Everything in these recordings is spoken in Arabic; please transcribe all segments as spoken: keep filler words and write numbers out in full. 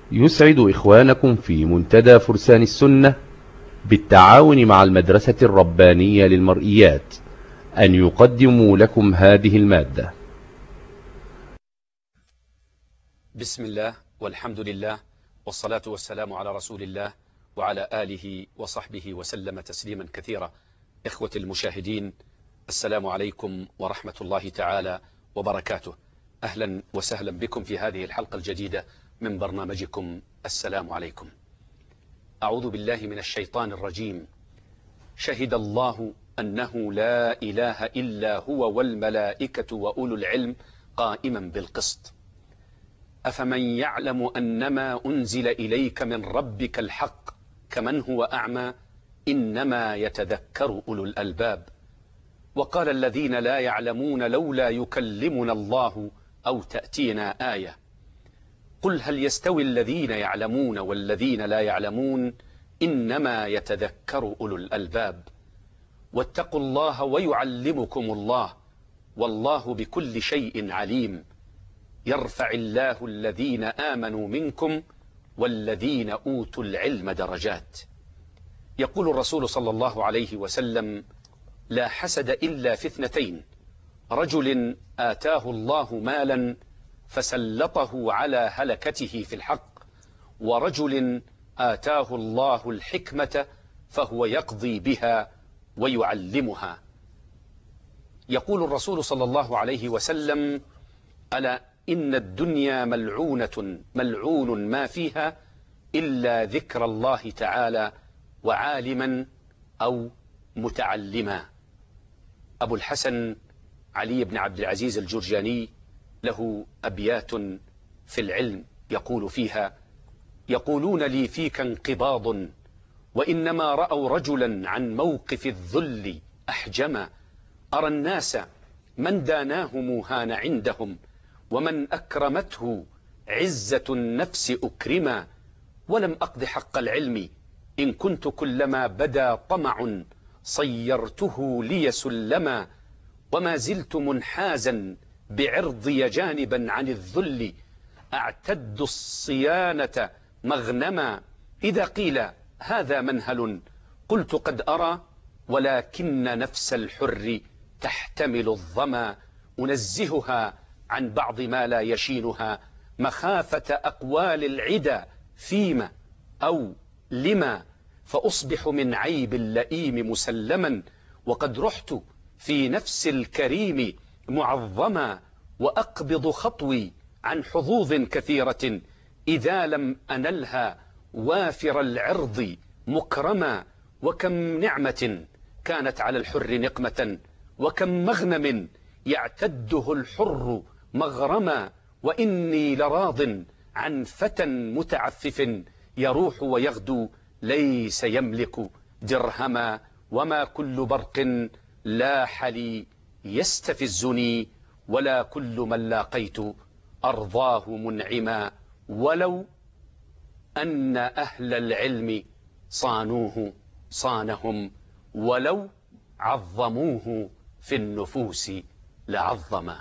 يسعد إخوانكم في منتدى فرسان السنة بالتعاون مع المدرسة الربانية للمرئيات أن يقدموا لكم هذه المادة. بسم الله والحمد لله والصلاة والسلام على رسول الله وعلى آله وصحبه وسلم تسليما كثيرا. إخوة المشاهدين، السلام عليكم ورحمة الله تعالى وبركاته. أهلا وسهلا بكم في هذه الحلقة الجديدة من برنامجكم السلام عليكم. أعوذ بالله من الشيطان الرجيم. شهد الله أنه لا إله إلا هو والملائكة وأولو العلم قائما بالقسط. أفمن يعلم أنما أنزل إليك من ربك الحق كمن هو أعمى إنما يتذكر أولو الألباب. وقال الذين لا يعلمون لولا يكلمنا الله أو تأتينا آية. قل هل يستوي الذين يعلمون والذين لا يعلمون إنما يتذكر أولو الألباب. واتقوا الله ويعلمكم الله والله بكل شيء عليم. يرفع الله الذين آمنوا منكم والذين أوتوا العلم درجات. يقول الرسول صلى الله عليه وسلم: لا حسد إلا في اثنتين: رجل آتاه الله مالا فسلطه على هلكته في الحق، ورجل آتاه الله الحكمة فهو يقضي بها ويعلمها. يقول الرسول صلى الله عليه وسلم: ألا إن الدنيا ملعونة ملعون ما فيها إلا ذكر الله تعالى وعالما أو متعلما. أبو الحسن علي بن عبد العزيز الجرجاني له أبيات في العلم يقول فيها: يقولون لي فيك انقباض وإنما رأوا رجلا عن موقف الذل أحجما. أرى الناس من داناهم هان عندهم ومن أكرمته عزة النفس أكرما. ولم أقض حق العلم إن كنت كلما بدا طمع صيرته لي سلما. وما زلت منحازا بعرضي جانبا عن الذل أعتد الصيانة مغنما. إذا قيل هذا منهل قلت قد أرى ولكن نفس الحر تحتمل الظما. أنزهها عن بعض ما لا يشينها مخافة أقوال العدا فيما أو لما. فأصبح من عيب اللئيم مسلما وقد رحت في نفس الكريم معظما. وأقبض خطوي عن حظوظ كثيرة إذا لم أنلها وافر العرض مكرما. وكم نعمة كانت على الحر نقمة وكم مغنم يعتده الحر مغرما. وإني لراض عن فتى متعفف يروح ويغدو ليس يملك درهما. وما كل برق لاح لي يستفزني ولا كل من لاقيت أرضاه منعما. ولو أن أهل العلم صانوه صانهم ولو عظموه في النفوس لعظما.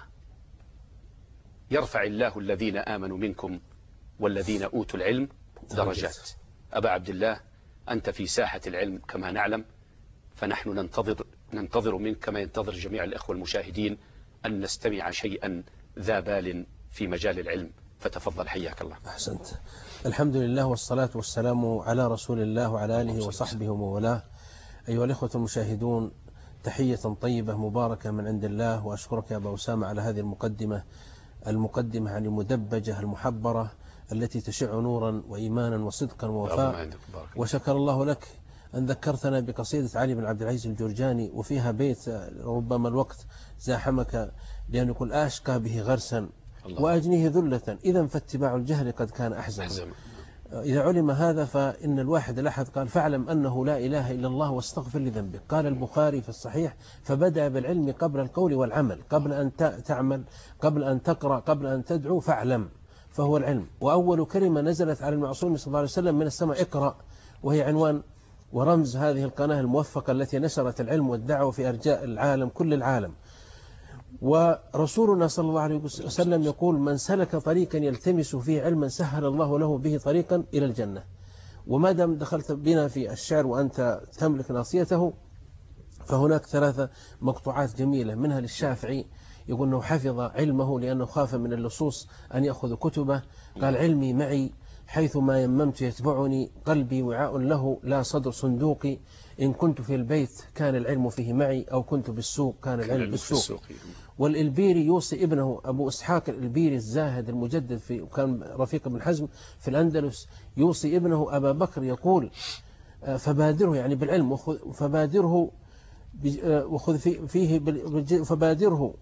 يرفع الله الذين آمنوا منكم والذين أوتوا العلم درجات. أبا عبد الله، أنت في ساحة العلم كما نعلم، فنحن ننتظر ننتظر منك كما ينتظر جميع الأخوة المشاهدين أن نستمع شيئا ذا بال في مجال العلم، فتفضل حياك الله. أحسنت. الحمد لله والصلاة والسلام على رسول الله وعلى آله وصحبه وموالاه. أيها الأخوة المشاهدون، تحية طيبة مباركة من عند الله، وأشكرك يا أبا أسامة على هذه المقدمة المقدمة عن المدبجة المحبرة التي تشع نورا وإيمانا وصدقا ووفاء. وشكر الله لك أن ذكرتنا بقصيدة علي بن عبد العزيز الجرجاني، وفيها بيت ربما الوقت زاحمك بأن يقول: آشكى به غرسا وأجنيه ذلة إذا فاتباع الجهل قد كان أحزن. إذا علم هذا فإن الواحد الأحد قال: فاعلم أنه لا إله إلا الله واستغفر لذنبك. قال البخاري في الصحيح: فبدأ بالعلم قبل القول والعمل، قبل أن تعمل، قبل أن تقرأ، قبل أن تدعو، فاعلم، فهو العلم. وأول كلمة نزلت على المعصوم صلى الله عليه وسلم من السماء: اقرأ، وهي عنوان ورمز هذه القناة الموفقة التي نشرت العلم والدعوة في أرجاء العالم، كل العالم. ورسولنا صلى الله عليه وسلم يقول: من سلك طريقا يلتمس فيه علما سهل الله له به طريقا إلى الجنة. وما دام دخلت بنا في الشعر وأنت تملك ناصيته، فهناك ثلاثة مقطوعات جميلة منها للشافعي، يقول أنه حفظ علمه لأنه خاف من اللصوص أن يأخذ كتبه. قال: علمي معي حيث ما يممت يتبعني، قلبي وعاء له لا صدر صندوقي، إن كنت في البيت كان العلم فيه معي، أو كنت بالسوق كان العلم بالسوق. والإلبيري يوصي ابنه أبو إسحاق الإلبيري الزاهد المجدد، في وكان رفيق ابن حزم في الأندلس، يوصي ابنه أبا بكر يقول: فبادره يعني بالعلم، فبادره وخذ فيه فبادره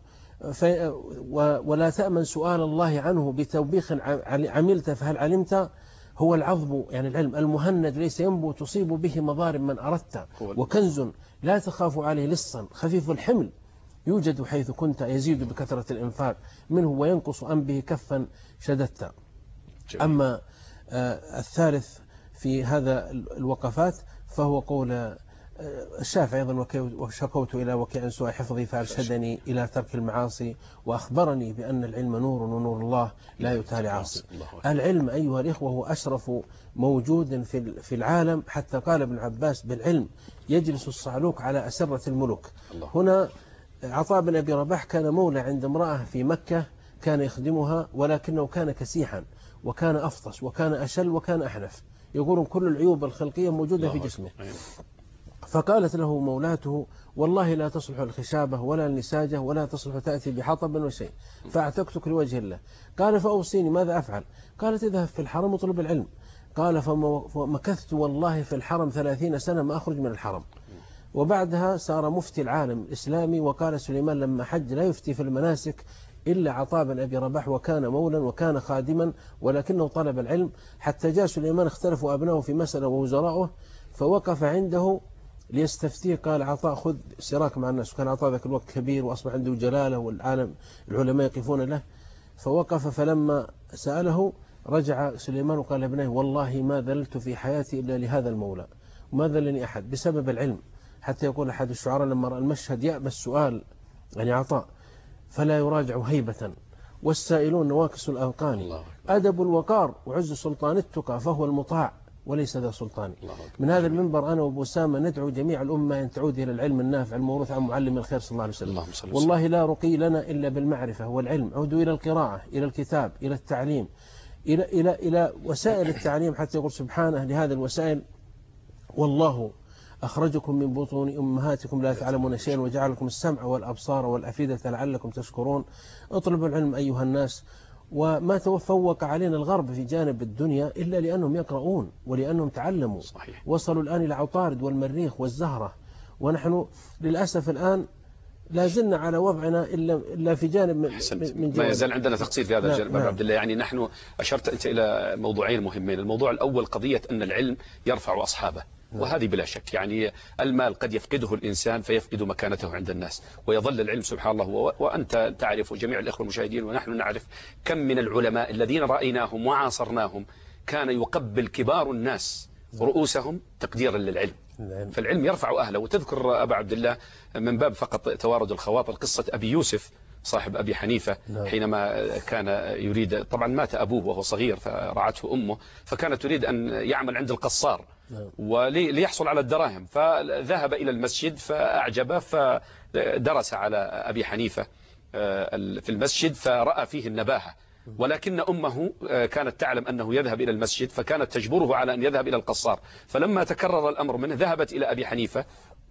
ولا تأمن سؤال الله عنه بتوبيخ عملت فهل علمت. هو العظم يعني العلم المهند ليس ينبو تصيب به مضارب من أردت، وكنز لا تخاف عليه لصا خفيف الحمل يوجد حيث كنت، يزيد بكثرة الإنفاق منه وينقص أن به كفا شددت. أما الثالث في هذا الوقفات فهو قول الشافعي أيضا: وشكوت إلى وكيع سوء حفظي فأرشدني إلى ترك المعاصي، وأخبرني بأن العلم نور ونور الله لا يتالي عاصي. العلم أيها الإخوة هو أشرف موجود في العالم، حتى قال ابن عباس: بالعلم يجلس الصعلوك على أسرة الملوك. هنا عطاء بن أبي رباح كان مولى عند امرأة في مكة، كان يخدمها، ولكنه كان كسيحا وكان أفطس وكان أشل وكان أحنف، يقولون كل العيوب الخلقية موجودة في جسمه. فقالت له مولاته: والله لا تصلح الخشابة ولا النساجة ولا تصلح تأتي بحطب وشيء، فأعتقتك لوجه الله. قال: فأوصيني ماذا أفعل؟ قالت: اذهب في الحرم وطلب العلم. قال: فمكثت والله في الحرم ثلاثين سنة ما أخرج من الحرم. وبعدها صار مفتي العالم الإسلامي. وقال سليمان لما حج: لا يفتي في المناسك إلا عطاء بن أبي رباح، وكان مولا وكان خادما ولكنه طلب العلم. حتى جاء سليمان اختلفوا أبنائه في مسألة ووزراؤه، فوقف عنده ليستفتيه. قال عطاء: خذ سراك مع الناس. وكان عطاء ذاك الوقت كبير وأصبح عنده جلالة والعالم العلماء يقفون له. فوقف، فلما سأله رجع سليمان وقال لابنه: والله ما ذللت في حياتي إلا لهذا المولى، وما ذلني أحد بسبب العلم. حتى يقول أحد الشعراء لما رأى المشهد: يأبى السؤال يعني عطاء فلا يراجع هيبة، والسائلون نواكس الأذقان، أدب الوقار وعز سلطان التقى، فهو المطاع وليس ذا سلطان. من هذا المنبر أنا وأبو أسامة ندعو جميع الأمة أن تعود إلى العلم النافع الموروث عن معلم الخير صلى الله عليه وسلم. والله لا رقي لنا إلا بالمعرفة والعلم. عودوا إلى القراءة، إلى الكتاب، إلى التعليم، إلى, إلى, إلى وسائل التعليم، حتى يقول سبحانه لهذه الوسائل: والله أخرجكم من بطون أمهاتكم لا تعلمون شيئا وجعل لكم السمع والأبصار والأفئدة لعلكم تشكرون. اطلبوا العلم أيها الناس. وما تفوق علينا الغرب في جانب الدنيا إلا لأنهم يقرؤون ولأنهم تعلموا. صحيح. وصلوا الآن إلى عطارد والمريخ والزهرة، ونحن للأسف الآن لا زلنا على وضعنا إلا إلا في جانب من, من ما يزال عندنا تقصير في هذا نعم الجانب. نعم. عبد الله، يعني نحن أشرت أنت إلى موضوعين مهمين. الموضوع الأول قضية أن العلم يرفع أصحابه، وهذه بلا شك. يعني المال قد يفقده الإنسان فيفقد مكانته عند الناس، ويظل العلم سبحان الله. وأنت تعرف جميع الإخوة المشاهدين ونحن نعرف كم من العلماء الذين رأيناهم وعاصرناهم كان يقبل كبار الناس رؤوسهم تقديرا للعلم. فالعلم يرفع أهله. وتذكر أبا عبد الله من باب فقط توارد الخواطر قصة أبي يوسف صاحب أبي حنيفة، حينما كان يريد، طبعا مات أبوه وهو صغير فرعته أمه، فكانت تريد أن يعمل عند القصار وليحصل على الدراهم، فذهب إلى المسجد فأعجبه فدرس على أبي حنيفة في المسجد فرأى فيه النباهة، ولكن أمه كانت تعلم أنه يذهب إلى المسجد فكانت تجبره على أن يذهب إلى القصار. فلما تكرر الأمر منه ذهبت إلى أبي حنيفة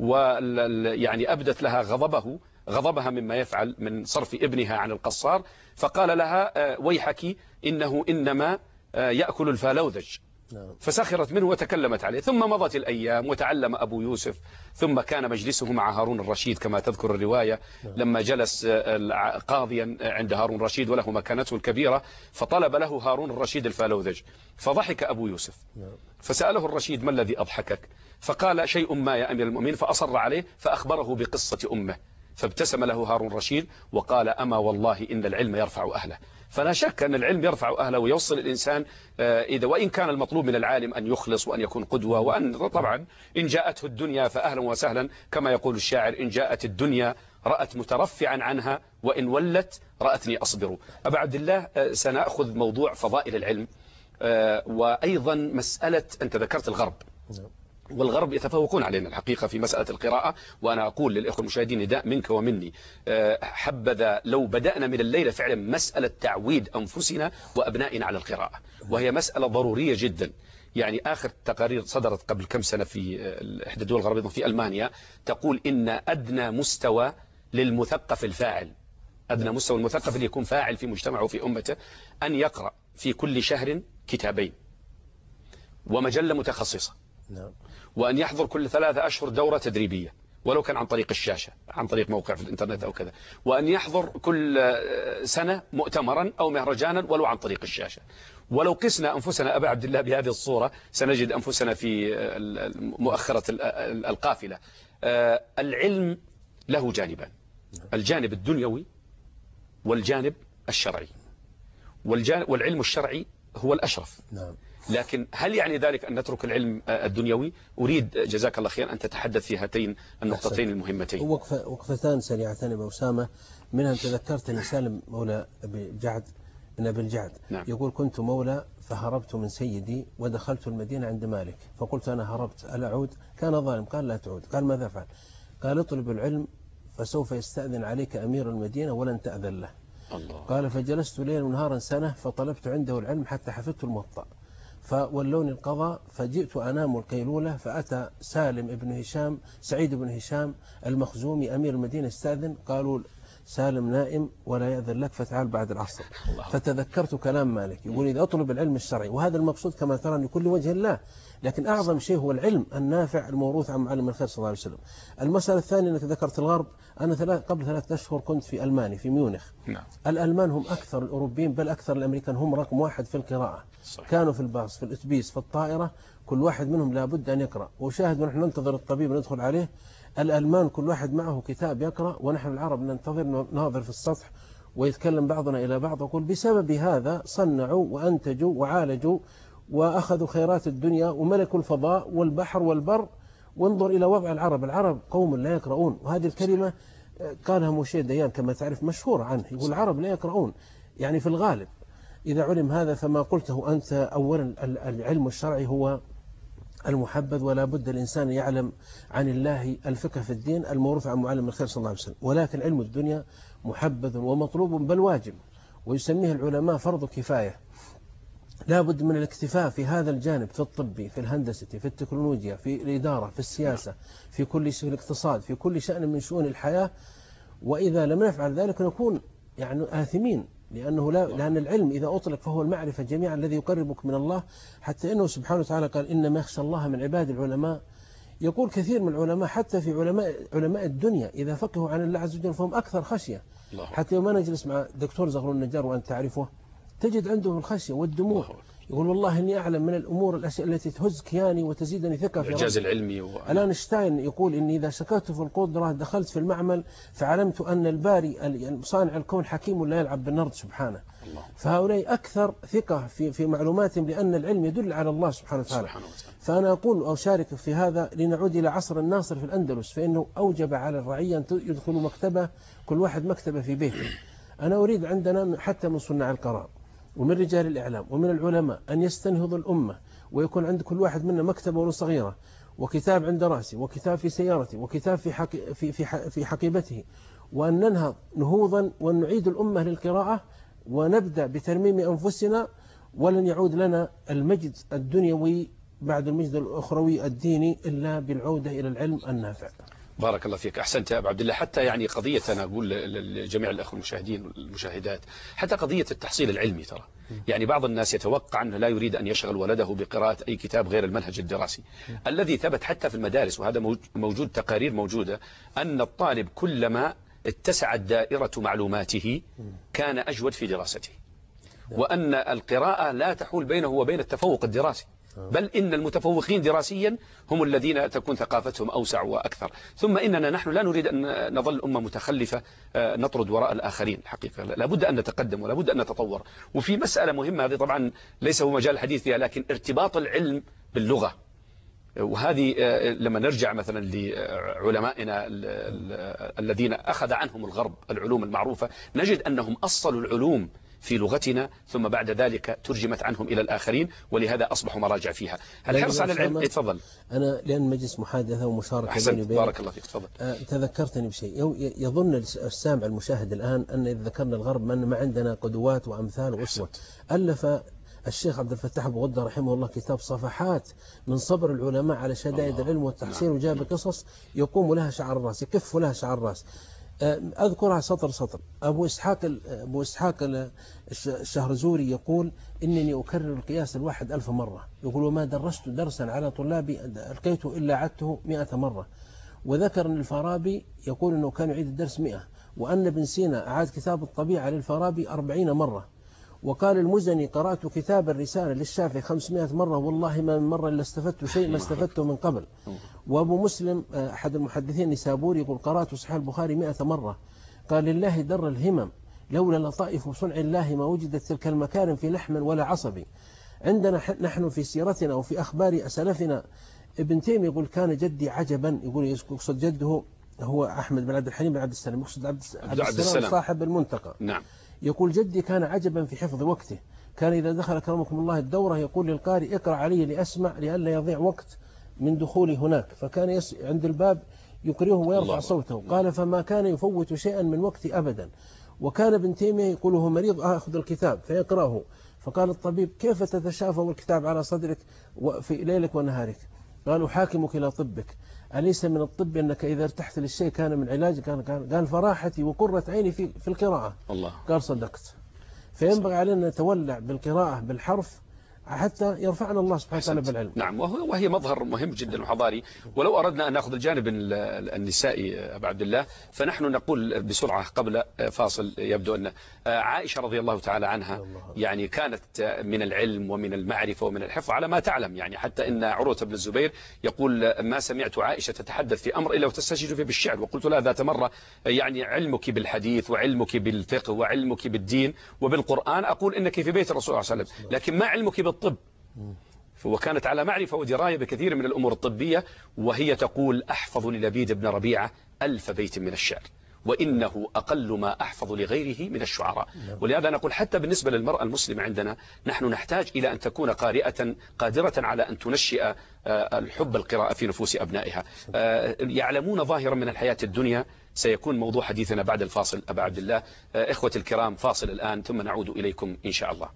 ويعني أبدت لها غضبه غضبها مما يفعل من صرف ابنها عن القصار، فقال لها: ويحك إنه إنما يأكل الفالوذج. فسخرت منه وتكلمت عليه. ثم مضت الأيام وتعلم أبو يوسف، ثم كان مجلسه مع هارون الرشيد كما تذكر الرواية، لما جلس قاضيا عند هارون الرشيد وله مكانته الكبيرة، فطلب له هارون الرشيد الفالوذج، فضحك أبو يوسف، فسأله الرشيد: ما الذي أضحكك؟ فقال: شيء ما يا أمير المؤمنين، فأصر عليه فأخبره بقصة أمه، فابتسم له هارون الرشيد وقال: أما والله إن العلم يرفع أهله. فلا شك أن العلم يرفع أهله ويوصل الإنسان إذا وإن كان المطلوب من العالم أن يخلص وأن يكون قدوة، وأن طبعا إن جاءته الدنيا فأهلا وسهلا، كما يقول الشاعر: إن جاءت الدنيا رأت مترفعا عنها، وإن ولت رأتني أصبر. أبا عبد الله، سنأخذ موضوع فضائل العلم، وأيضا مسألة أنت ذكرت الغرب، والغرب يتفوقون علينا الحقيقة في مسألة القراءة. وأنا أقول للإخوة المشاهدين نداء منك ومني، حبذا لو بدأنا من الليلة فعلا مسألة تعويد أنفسنا وأبنائنا على القراءة، وهي مسألة ضرورية جدا. يعني آخر تقارير صدرت قبل كم سنة في إحدى الدول الغربية في ألمانيا تقول إن أدنى مستوى للمثقف الفاعل، أدنى مستوى المثقف اللي يكون فاعل في مجتمعه وفي أمته، أن يقرأ في كل شهر كتابين ومجلة متخصصة، وأن يحضر كل ثلاثة أشهر دورة تدريبية ولو كان عن طريق الشاشة، عن طريق موقع في الإنترنت أو كذا، وأن يحضر كل سنة مؤتمرا أو مهرجانا ولو عن طريق الشاشة. ولو قسنا أنفسنا أبا عبد الله بهذه الصورة سنجد أنفسنا في مؤخرة القافلة. العلم له جانبان، الجانب الدنيوي والجانب الشرعي، والعلم الشرعي هو الأشرف. نعم. لكن هل يعني ذلك أن نترك العلم الدنيوي؟ أريد جزاك الله خير أن تتحدث في هاتين النقطتين المهمتين. وقفة وقفتان سريعتان أبو أسامة، منها تذكرت أن سالم مولى أبي جعد من أبي الجعد. نعم. يقول كنت مولى فهربت من سيدي ودخلت المدينة عند مالك، فقلت أنا هربت ألا أعود؟ كان ظالم، قال لا تعود. قال ماذا أفعل؟ قال اطلب العلم فسوف يستأذن عليك أمير المدينة ولن تأذن له. الله. قال فجلست ليلا ونهارا سنة فطلبت عنده العلم حتى حفظت الموطأ، فولوني القضاء فجئت أنام القيلولة، فأتى سالم ابن هشام سعيد بن هشام المخزومي أمير المدينة استأذن، قالوا سالم نائم ولا يأذن لك فتعال بعد العصر. فتذكرت كلام مالك يقول إذا أطلب العلم الشرعي، وهذا المقصود كما ترى لكل وجه الله، لكن أعظم شيء هو العلم النافع الموروث عن معلم الخير صلى الله عليه وسلم. المسألة الثانية أنك ذكرت الغرب، أنا ثلاث قبل ثلاثة أشهر كنت في ألمانيا في ميونخ. نعم. الألمان هم أكثر الأوروبيين بل أكثر الأمريكان، هم رقم واحد في القراءة. صحيح. كانوا في الباص في الأتوبيس في الطائرة كل واحد منهم لابد أن يقرأ، وشاهد ونحن ننتظر الطبيب ندخل عليه الألمان كل واحد معه كتاب يقرأ، ونحن العرب ننتظر ناظر في السطح ويتكلم بعضنا إلى بعض. أقول بسبب هذا صنعوا وأنتجوا وعالجوا وأخذوا خيرات الدنيا وملكوا الفضاء والبحر والبر. وانظر إلى وضع العرب، العرب قوم لا يقرؤون، وهذه الكلمة قالها موشي ديان كما تعرف مشهور عنه، يقول العرب لا يقرؤون. يعني في الغالب إذا علم هذا فما قلته أنت أولا العلم الشرعي هو المحبذ، ولا بد الإنسان يعلم عن الله الفقه في الدين الموروث عن معلم الخير صلى الله عليه وسلم. ولكن علم الدنيا محبذ ومطلوب بل واجب، ويسميه العلماء فرض كفاية. لا بد من الاكتفاء في هذا الجانب، في الطب، في الهندسة، في التكنولوجيا، في الإدارة، في السياسة، في كل شيء، في الاقتصاد، في كل شأن من شؤون الحياة. وإذا لم نفعل ذلك نكون يعني آثمين، لأنه لا لأن العلم إذا أطلق فهو المعرفة جميعا الذي يقربك من الله، حتى إنه سبحانه وتعالى قال إنما يخشى الله من عباد العلماء. يقول كثير من العلماء حتى في علماء علماء الدنيا إذا فقهوا عن الله عز وجل فهم أكثر خشية. حتى يوم نجلس مع دكتور زغلول النجار وأنت تعرفه تجد عنده الخشية والدموع، يقول والله إني أعلم من الأمور الأشياء التي تهز كياني وتزيدني ثقة في الإعجاز العلمي. و... أينشتاين يقول إني إذا شكرت في القدرة دخلت في المعمل فعلمت أن الباري صانع الكون حكيم لا يلعب بالنرد سبحانه. الله. فهؤلاء أكثر ثقة في في معلوماتهم لأن العلم يدل على الله سبحانه وتعالى. فأنا أقول أو شارك في هذا لنعود إلى عصر الناصر في الأندلس، فإنه أوجب على الرعية أن يدخلوا مكتبة، كل واحد مكتبة في بيته. أنا أريد عندنا حتى من صناع القرار ومن رجال الإعلام ومن العلماء أن يستنهضوا الأمة، ويكون عند كل واحد منا مكتبة ولو صغيرة، وكتاب عند رأسي، وكتاب في سيارتي، وكتاب في حقي في في في حقيبته، وأن ننهض نهوضا وأن نعيد الأمة للقراءة، ونبدأ بترميم أنفسنا، ولن يعود لنا المجد الدنيوي بعد المجد الأخروي الديني إلا بالعودة إلى العلم النافع. بارك الله فيك، أحسنت يا أبو عبد الله. حتى يعني قضية أنا أقول لجميع الأخوة المشاهدين والمشاهدات، حتى قضية التحصيل العلمي ترى يعني بعض الناس يتوقع أنه لا يريد أن يشغل ولده بقراءة أي كتاب غير المنهج الدراسي الذي ثبت حتى في المدارس، وهذا موجود تقارير موجودة أن الطالب كلما اتسعت دائرة معلوماته كان أجود في دراسته، وأن القراءة لا تحول بينه وبين التفوق الدراسي، بل إن المتفوقين دراسيا هم الذين تكون ثقافتهم أوسع وأكثر. ثم إننا نحن لا نريد أن نظل أمة متخلفة نطرد وراء الآخرين، الحقيقة لابد أن نتقدم ولابد أن نتطور. وفي مسألة مهمة هذه طبعا ليس هو مجال الحديث فيها، لكن ارتباط العلم باللغة وهذه لما نرجع مثلا لعلمائنا الذين أخذ عنهم الغرب العلوم المعروفة نجد أنهم أصلوا العلوم في لغتنا ثم بعد ذلك ترجمت عنهم إلى الآخرين ولهذا أصبحوا مراجع فيها. الحرص على العلم. تفضل. أنا لأن مجلس محادثة ومشاركة بيني وبينك. بارك الله فيك. تفضل. تذكرتني بشيء. يظن السامع المشاهد الآن أن إذا ذكرنا الغرب أن ما عندنا قدوات وأمثال وأسوة. ألف الشيخ عبد الفتاح أبو غدة رحمه الله كتاب صفحات من صبر العلماء على شدائد العلم والتحصيل، وجاب قصص يقوم لها شعر الراس، يكف لها شعر الراس. أذكرها سطر سطر. أبو إسحاق أبو إسحاق الشهرزوري يقول إنني أكرر القياس الواحد ألف مرة. يقول وما درست درسا على طلابي ألقيته إلا عدته مئة مرة. وذكر أن الفارابي يقول أنه كان يعيد الدرس مئة، وأن ابن سينا أعاد كتاب الطبيعة للفارابي أربعين مرة. وقال المزني قرأت كتاب الرسالة للشافعي خمسمائة مرة والله ما من مرة إلا استفدت شيء ما استفدته من قبل. وأبو مسلم أحد المحدثين النسابوري يقول قرأت صحيح البخاري مئة مرة. قال لله در الهمم لولا لطائف صنع الله ما وجدت تلك المكارم في لحم ولا عصب. عندنا نحن في سيرتنا وفي أخبار أسلافنا ابن تيمية يقول كان جدي عجبا، يقول يقصد جده هو أحمد بن عبد الحليم بن عبد السلام، يقصد عبد, عبد السلام صاحب المنتقى. نعم. يقول جدي كان عجبا في حفظ وقته، كان إذا دخل كرمكم الله الدورة يقول للقارئ اقرأ علي لأسمع لئلا يضيع وقت من دخولي هناك، فكان يس عند الباب يقرئه ويرفع صوته. قال فما كان يفوت شيئا من وقتي أبدا. وكان ابن تيمية يقول هو مريض أخذ الكتاب فيقرأه، فقال الطبيب كيف تتشافى الكتاب على صدرك في ليلك ونهارك؟ قال أحاكمك إلى طبك، أليس من الطب أنك إذا ارتحت للشيء كان من علاجك؟ قال فراحتي وقرة عيني في, في القراءة. الله. قال صدقت. فينبغي علينا نتولع بالقراءة بالحرف حتى يرفعنا الله سبحانه وتعالى بالعلم. نعم، وهي مظهر مهم جدا وحضاري. ولو أردنا أن نأخذ الجانب النسائي أبا عبد الله فنحن نقول بسرعة قبل فاصل يبدو أن عائشة رضي الله تعالى عنها يعني كانت من العلم ومن المعرفة ومن الحفظ على ما تعلم، يعني حتى إن عروة بن الزبير يقول ما سمعت عائشة تتحدث في أمر إلا وتستشهد فيه بالشعر، وقلت لها ذات مرة يعني علمك بالحديث وعلمك بالفقه وعلمك بالدين وبالقرآن أقول إنك في بيت الرسول صلى الله عليه وسلم، لكن ما علمك بالطب. وكانت على معرفة ودراية بكثير من الأمور الطبية، وهي تقول أحفظ للبيد بن ربيعة ألف بيت من الشعر وإنه أقل ما أحفظ لغيره من الشعراء. ولهذا نقول حتى بالنسبة للمرأة المسلمة عندنا نحن نحتاج إلى أن تكون قارئة قادرة على أن تنشئ الحب القراءة في نفوس أبنائها. يعلمون ظاهرا من الحياة الدنيا سيكون موضوع حديثنا بعد الفاصل أبا عبد الله. إخوة الكرام فاصل الآن ثم نعود إليكم إن شاء الله.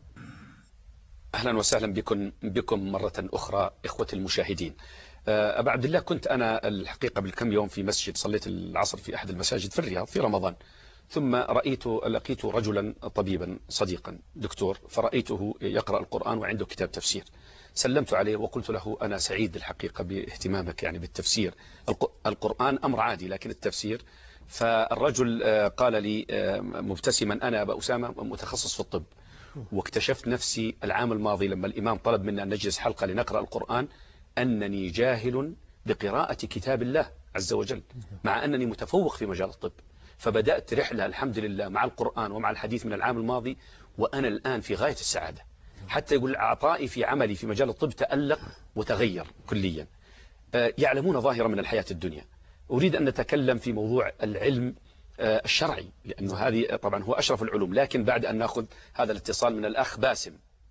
أهلا وسهلا بكم بكم مرة أخرى إخوة المشاهدين. أبا عبد الله كنت أنا الحقيقة بالكم يوم في مسجد صليت العصر في أحد المساجد في الرياض في رمضان، ثم رأيت لقيت رجلا طبيبا صديقا دكتور، فرأيته يقرأ القرآن وعنده كتاب تفسير. سلمت عليه وقلت له أنا سعيد الحقيقة باهتمامك يعني بالتفسير. القرآن أمر عادي لكن التفسير. فالرجل قال لي مبتسما أنا أبا أسامة متخصص في الطب، واكتشفت نفسي العام الماضي لما الإمام طلب منا أن نجلس حلقة لنقرأ القرآن أنني جاهل بقراءة كتاب الله عز وجل مع أنني متفوق في مجال الطب. فبدأت رحلة الحمد لله مع القرآن ومع الحديث من العام الماضي، وأنا الآن في غاية السعادة. حتى يقول عطائي في عملي في مجال الطب تألق وتغير كليا. يعلمون ظاهرة من الحياة الدنيا. أريد أن نتكلم في موضوع العلم الشرعي لأنه هذه طبعا هو أشرف العلوم، لكن بعد أن نأخذ هذا الاتصال من الأخ باسم.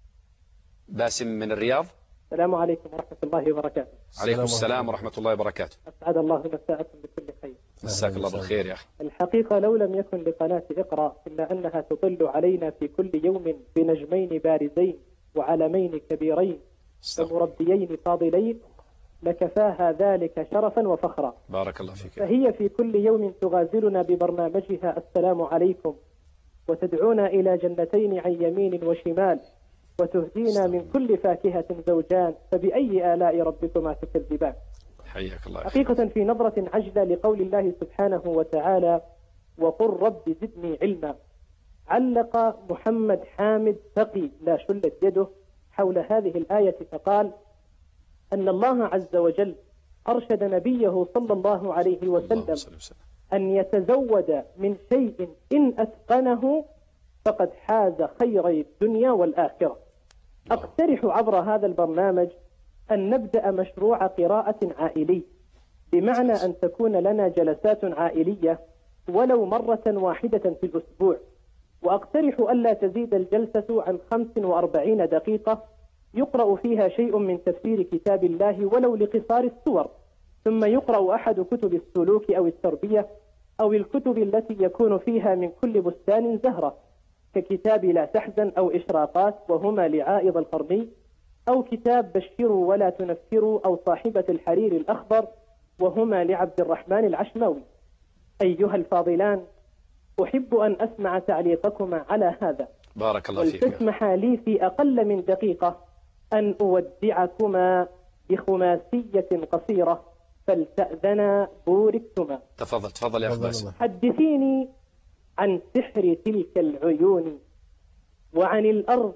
باسم من الرياض. السلام عليكم ورحمة الله وبركاته. عليكم السلام ورحمة الله وبركاته. أسعد الله مساءكم بكل خير. مساك الله بالخير يا أخي. الحقيقة لو لم يكن لقناة اقرأ إلا أنها تطل علينا في كل يوم بنجمين بارزين وعلمين كبيرين ومربيين فاضلين لكفاها ذلك شرفا وفخرا. بارك الله فيك. فهي في كل يوم تغازلنا ببرنامجها السلام عليكم، وتدعونا إلى جنتين عن يمين وشمال، وتهدينا من كل فاكهة زوجان، فبأي آلاء ربكما تكذبان. حياك الله. حقيقة في نظرة عجلة لقول الله سبحانه وتعالى وقل رب زدني علما، علق محمد حامد تقي لا شلت يده حول هذه الآية فقال أن الله عز وجل أرشد نبيه صلى الله عليه وسلم أن يتزود من شيء إن أتقنه فقد حاز خيري الدنيا والآخرة. أقترح عبر هذا البرنامج أن نبدأ مشروع قراءة عائلي، بمعنى أن تكون لنا جلسات عائلية ولو مرة واحدة في الأسبوع، وأقترح ألا تزيد الجلسة عن خمس وأربعين دقيقة يقرأ فيها شيء من تفسير كتاب الله ولو لقصار السور، ثم يقرأ أحد كتب السلوك أو التربية أو الكتب التي يكون فيها من كل بستان زهرة، ككتاب لا تحزن أو إشراقات وهما لعائض القرني، أو كتاب بشروا ولا تنفروا أو صاحبة الحرير الأخضر وهما لعبد الرحمن العشماوي. أيها الفاضلان، أحب أن أسمع تعليقكما على هذا. بارك الله فيك. ولتسمح لي في أقل من دقيقة أن أودعكما بخماسية قصيرة، فلتأذنا بوركتما. تفضل تفضل يا أخ باسم. حدثيني عن سحر تلك العيون، وعن الأرض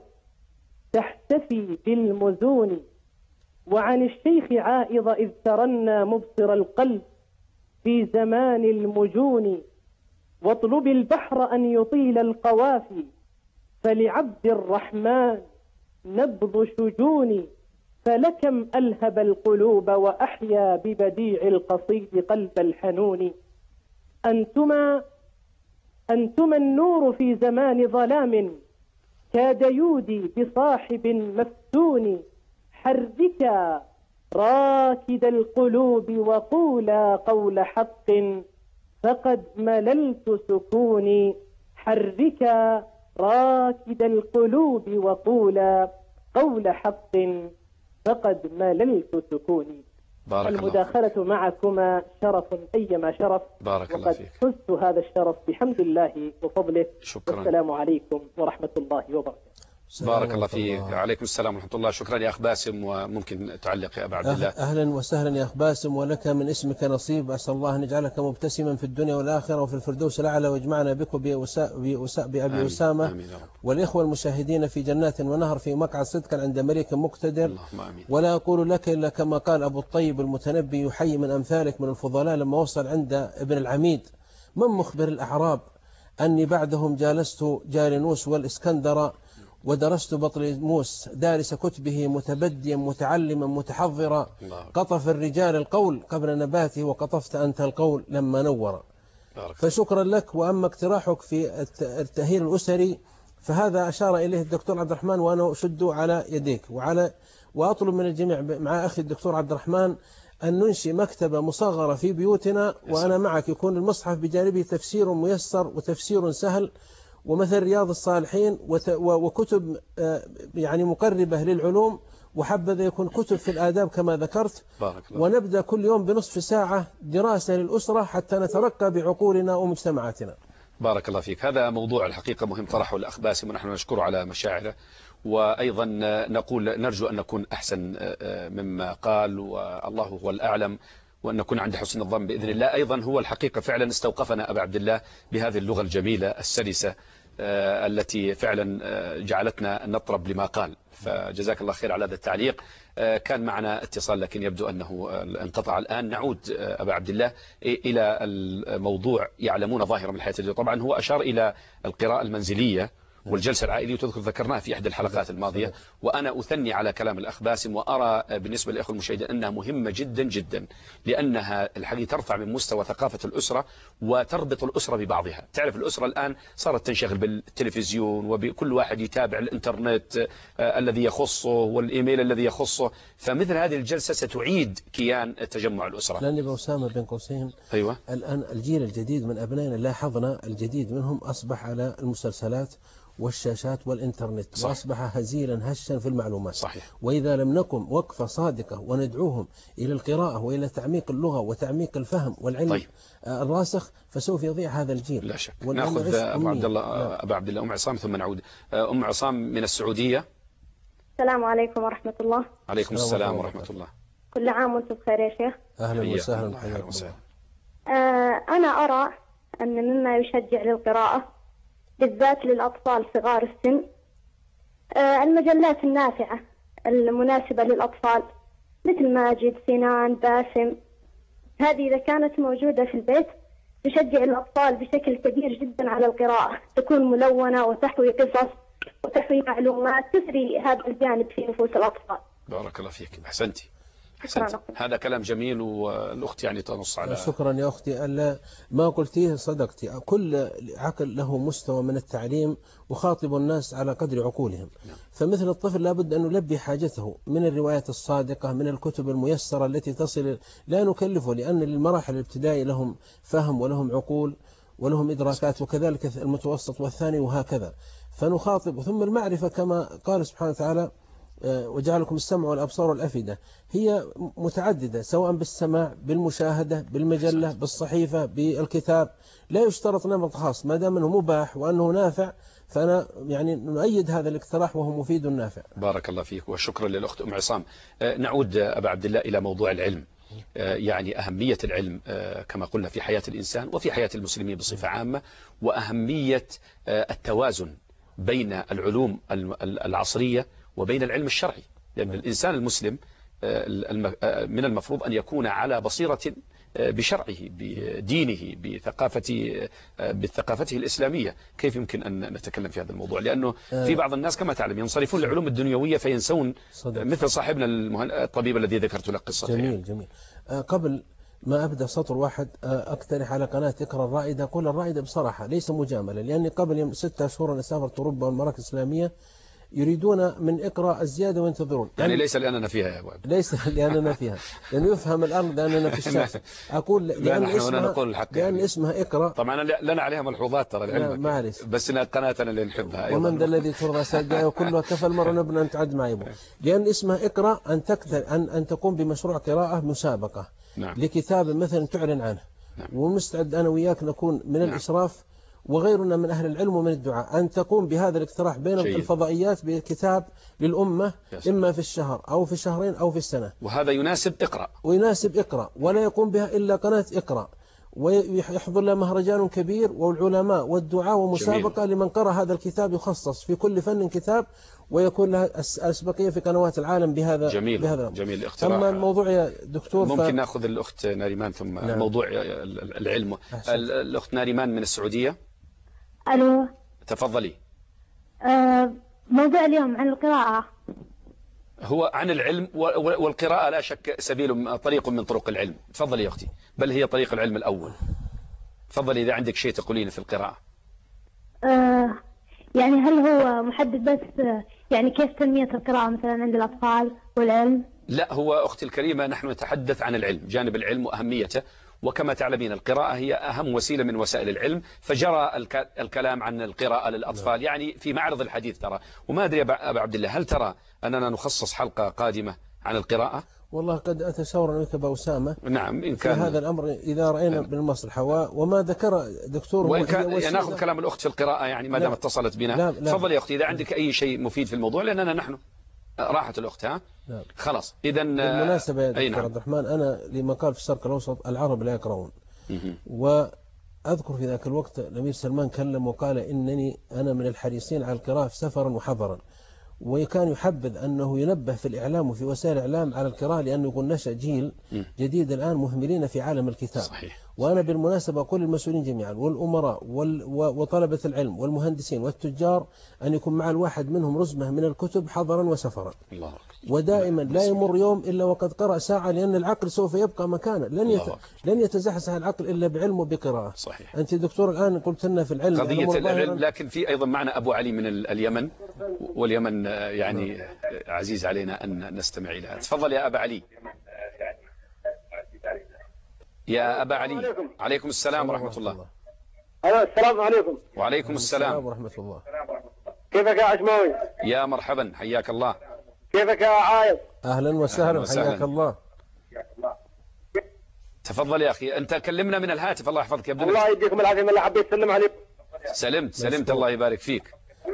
تحتفي بالمزون، وعن الشيخ عائض إذ ترنى مبصر القلب في زمان المجون، واطلب البحر أن يطيل القوافي فلعبد الرحمن نبض شجون، فلكم ألهب القلوب وأحيا ببديع القصيد قلب الحنون. أنتما أنتما النور في زمان ظلام، كاد يودي بصاحب مفتون، حركا راكد القلوب وقولا قول حق فقد مللت سكوني، حركا راكد القلوب وقولا قول حق فقد مللت سكوني. بارك المداخلة الله معكما شرف أيما شرف، بارك الله فيك. وقد حزت هذا الشرف بحمد الله وفضله. شكرا. والسلام عليكم ورحمة الله وبركاته. بارك الله فيك. عليكم السلام ورحمة الله. شكرا يا أخ باسم، وممكن تعلق يا أبا عبد الله. أهلا وسهلا يا أخ باسم، ولك من اسمك نصيب، أسأل الله أن يجعلك مبتسما في الدنيا والآخرة وفي الفردوس الأعلى، ويجمعنا بك بأبي أسامة والإخوة المشاهدين في جنات ونهر في مقعد صدق عند مليك مقتدر. ولا أقول لك إلا كما قال أبو الطيب المتنبي يحيي من أمثالك من الفضلاء لما وصل عند ابن العميد: من مخبر الأعراب أني بعدهم جالست جالنوس والإسكندر، ودرست بطليموس دارس كتبه متبديا متعلما متحضرا، قطف الرجال القول قبل نباته وقطفت أنت القول لما نور. فشكرا لك. وأما اقتراحك في التأهيل الأسري فهذا أشار إليه الدكتور عبد الرحمن، وأنا أشد على يديك وعلى وأطلب من الجميع مع أخي الدكتور عبد الرحمن أن ننشئ مكتبة مصغرة في بيوتنا، وأنا معك، يكون المصحف بجانبه تفسير ميسر وتفسير سهل، ومثل رياض الصالحين وكتب يعني مقربة للعلوم، وحبذا يكون كتب في الآداب كما ذكرت. ونبدأ كل يوم بنصف ساعة دراسة للأسرة حتى نترقى بعقولنا ومجتمعاتنا. بارك الله فيك. هذا موضوع الحقيقة مهم طرحه الأخ باسم، ونحن نشكره على مشاعره، وأيضا نقول نرجو أن نكون أحسن مما قال، والله هو الأعلم، وأن نكون عند حسن الظن بإذن الله. أيضا هو الحقيقة فعلا استوقفنا أبا عبد الله بهذه اللغة الجميلة السلسة التي فعلا جعلتنا نطرب لما قال، فجزاك الله خير على هذا التعليق. كان معنا اتصال لكن يبدو أنه انقطع الآن. نعود أبا عبد الله إلى الموضوع. يعلمون ظاهرة من الحياة الجديدة. طبعا هو أشار إلى القراءة المنزلية والجلسة العائلية، وتذكر ذكرناها في إحدى الحلقات الماضية، وأنا أثني على كلام الأخ باسم، وأرى بالنسبة للأخوة المشاهدين أنها مهمة جدا جدا، لأنها الحقيقة ترفع من مستوى ثقافة الأسرة وتربط الأسرة ببعضها. تعرف الأسرة الآن صارت تنشغل بالتلفزيون، وبكل واحد يتابع الإنترنت آه الذي يخصه والإيميل الذي يخصه، فمثل هذه الجلسة ستعيد كيان تجمع الأسرة. لأن أبو أسامة بين قوسين، أيوة، الآن الجيل الجديد من أبنائنا لاحظنا الجديد منهم أصبح على المسلسلات والشاشات والإنترنت، صح. وأصبح هزيلا هشا في المعلومات، صحيح. وإذا لم نقم وقفة صادقة وندعوهم إلى القراءة وإلى تعميق اللغة وتعميق الفهم والعلم طيب. الراسخ، فسوف يضيع هذا الجيل. لا شك. نأخذ أبو عبد الله أبو عبد الله أم عصام ثم نعود. أم عصام من السعودية. السلام عليكم ورحمة الله. عليكم السلام ورحمة الله. كل عام وأنتم بخير يا شيخ. أهلا وسهلا. حياكم الله. آه أنا أرى أن مما يشجع للقراءة بالذات للأطفال صغار السن آه المجلات النافعة المناسبة للأطفال مثل ماجد، سنان، باسم. هذه إذا كانت موجودة في البيت تشجع الأطفال بشكل كبير جدا على القراءة، تكون ملونة وتحوي قصص وتحوي معلومات تثري هذا الجانب في نفوس الأطفال. بارك الله فيك. أحسنتي. أحسنتي. هذا كلام جميل، والأخت يعني تنص على. شكرا يا أختي. ألا ما قلتيه صدقتي. كل عقل له مستوى من التعليم، وخاطب الناس على قدر عقولهم. نعم. فمثل الطفل لابد أن نلبي حاجته من الروايات الصادقة، من الكتب الميسرة التي تصل، لا نكلفه، لأن للمراحل الابتدائية لهم فهم ولهم عقول ولهم إدراكات، وكذلك المتوسط والثاني وهكذا. فنخاطب. ثم المعرفة كما قال سبحانه وتعالى وجعلكم السمع والأبصار والأفئدة، هي متعددة، سواء بالسماع، بالمشاهدة، بالمجلة، بالصحيفة، بالكتاب. لا يشترط نمط خاص، ما دام أنه مباح وأنه نافع، فأنا يعني نؤيد هذا الاقتراح وهو مفيد نافع. بارك الله فيك، وشكرا للأخت أم عصام. نعود أبا عبد الله إلى موضوع العلم. يعني أهمية العلم كما قلنا في حياة الإنسان وفي حياة المسلمين بصفة عامة، وأهمية التوازن بين العلوم العصرية وبين العلم الشرعي، لأن الإنسان المسلم من المفروض أن يكون على بصيرة بشرعه، بدينه، بثقافته بثقافته الإسلامية. كيف يمكن أن نتكلم في هذا الموضوع؟ لأنه في بعض الناس كما تعلم ينصرفون للعلوم الدنيوية فينسون مثل صاحبنا الطبيب الذي ذكرت لك قصته. جميل يعني. جميل. قبل ما أبدأ سطر واحد أقترح على قناة اقرأ الرائدة. أقول الرائدة بصراحة ليس مجاملة، لأني قبل ستة شهور سافرت أوروبا والمراكز الإسلامية، يريدون من اقرأ الزيادة وينتظرون. يعني, يعني ليس لأننا فيها يا أبو عبد. ليس لأننا فيها، لأنه يفهم الأرض لأننا في الشاشه. أقول لأن اسمها نقول الحق، لأن يعني. اسمها اقرأ. طبعا لنا عليها ملحوظات ترى لعلمك، بس قناتنا اللي نحبها أيضا. ومن ذا الذي ترى سجايا وكلها كفى المرء نبنا أن تعد معيبه. لأن اسمها اقرأ، أن تكتر أن أن تقوم بمشروع قراءة مسابقة. نعم. لكتاب مثلا تعلن عنه. نعم. ومستعد أنا وياك نكون من نعم. الإشراف، وغيرنا من أهل العلم ومن الدعاء، أن تقوم بهذا الاقتراح بين شيء. الفضائيات بكتاب للأمة، يسمع. إما في الشهر أو في شهرين أو في السنة. وهذا يناسب اقرأ، ويناسب اقرأ، ولا يقوم بها إلا قناة اقرأ، ويحضر لها مهرجان كبير والعلماء والدعاء ومسابقة. جميل. لمن قرأ هذا الكتاب يخصص في كل فن كتاب، ويكون لها أسبقية في قنوات العالم بهذا. جميل. بهذا. جميل اقتراح. أما الموضوع يا دكتور ممكن ف... نأخذ الأخت ناريمان ثم نعم. موضوع العلم. أحسن. الأخت ناريمان من السعودية. ألو. تفضلي. أه موضوع اليوم عن القراءة. هو عن العلم، والقراءة لا شك سبيل طريق من طرق العلم. تفضلي يا أختي، بل هي طريق العلم الأول. تفضلي إذا عندك شيء تقولين في القراءة. أه يعني هل هو محدد بس يعني كيف تنمية القراءة مثلا عند الأطفال والعلم؟ لا، هو أختي الكريمة نحن نتحدث عن العلم، جانب العلم وأهميته. وكما تعلمين القراءة هي أهم وسيلة من وسائل العلم، فجرى الكلام عن القراءة للأطفال يعني في معرض الحديث ترى. وما أدري أبا عبد الله، هل ترى أننا نخصص حلقة قادمة عن القراءة؟ والله قد أتشاور منك بأسامة. نعم إن كان في هذا الأمر إذا رأينا بالمصلحة. وما ذكر دكتور وإن كان نأخذ كلام الأخت في القراءة يعني ما دام اتصلت بنا. تفضل يا أختي إذا عندك أي شيء مفيد في الموضوع، لأننا نحن راحت الأخت. ها نعم. خلاص إذا بالمناسبة يا دكتور نعم. عبد الرحمن، أنا لما قال في الشرق الأوسط العرب لا يقرؤون، وأذكر في ذاك الوقت الأمير سلمان كلم وقال إنني أنا من الحريصين على القراءة سفرا وحضرا، وكان يحبذ أنه ينبه في الإعلام وفي وسائل الإعلام على القراءة، لأنه يقول نشأ جيل جديد الآن مهملين في عالم الكتاب. صحيح. وأنا بالمناسبة أقول للمسؤولين جميعا والأمراء وطلبة العلم والمهندسين والتجار أن يكون مع الواحد منهم رزمة من الكتب حضرا وسفرا. الله. ودائما لا يمر يوم إلا وقد قرأ ساعة، لأن العقل سوف يبقى مكانه، لن يت... لن يتزحزح العقل إلا بعلم وبقراءة. صحيح. أنت دكتور الآن قلت لنا في العلم قضية العلم، لكن في أيضا معنا أبو علي من اليمن، واليمن يعني عزيز علينا أن نستمع إليها. تفضل يا أبا علي. يا أبا علي. عليكم, عليكم السلام ورحمة الله. السلام عليكم. وعليكم السلام ورحمة الله. كيفك يا عشماوي؟ يا مرحبا، حياك الله. كيفك يا عايض؟ أهلا وسهلا، حياك الله. تفضل يا أخي، أنت كلمنا من الهاتف. الله يحفظك يا ابن الله يديكم العافية. من اللي حبيت أسلم عليكم. سلمت سلمت الله يبارك فيك.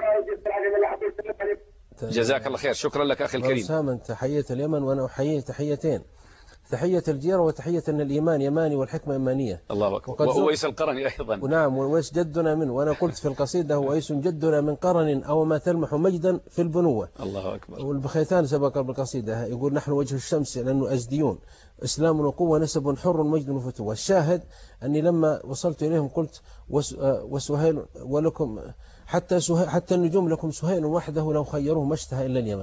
جزاك الله خير. شكرا لك أخي الكريم. سامن تحية اليمن، وأنا أحيي تحيتين، تحية الجيرة وتحية أن الإيمان يماني والحكمة يمانية. الله أكبر. وأويس القرني أيضا. ونعم، وأويس جدنا منه، وأنا قلت في القصيدة وأويس جدنا من قرن أو ما تلمح مجدا في البنوة. الله أكبر. والبخيتان سبق بالقصيدة يقول نحن وجه الشمس لأنه أزديون، إسلام وقوة نسب حر مجد وفتوى. الشاهد أني لما وصلت إليهم قلت وسهيل ولكم حتى حتى النجوم لكم سهيل وحده لو خيروه ما اشتهى إلا اليمن.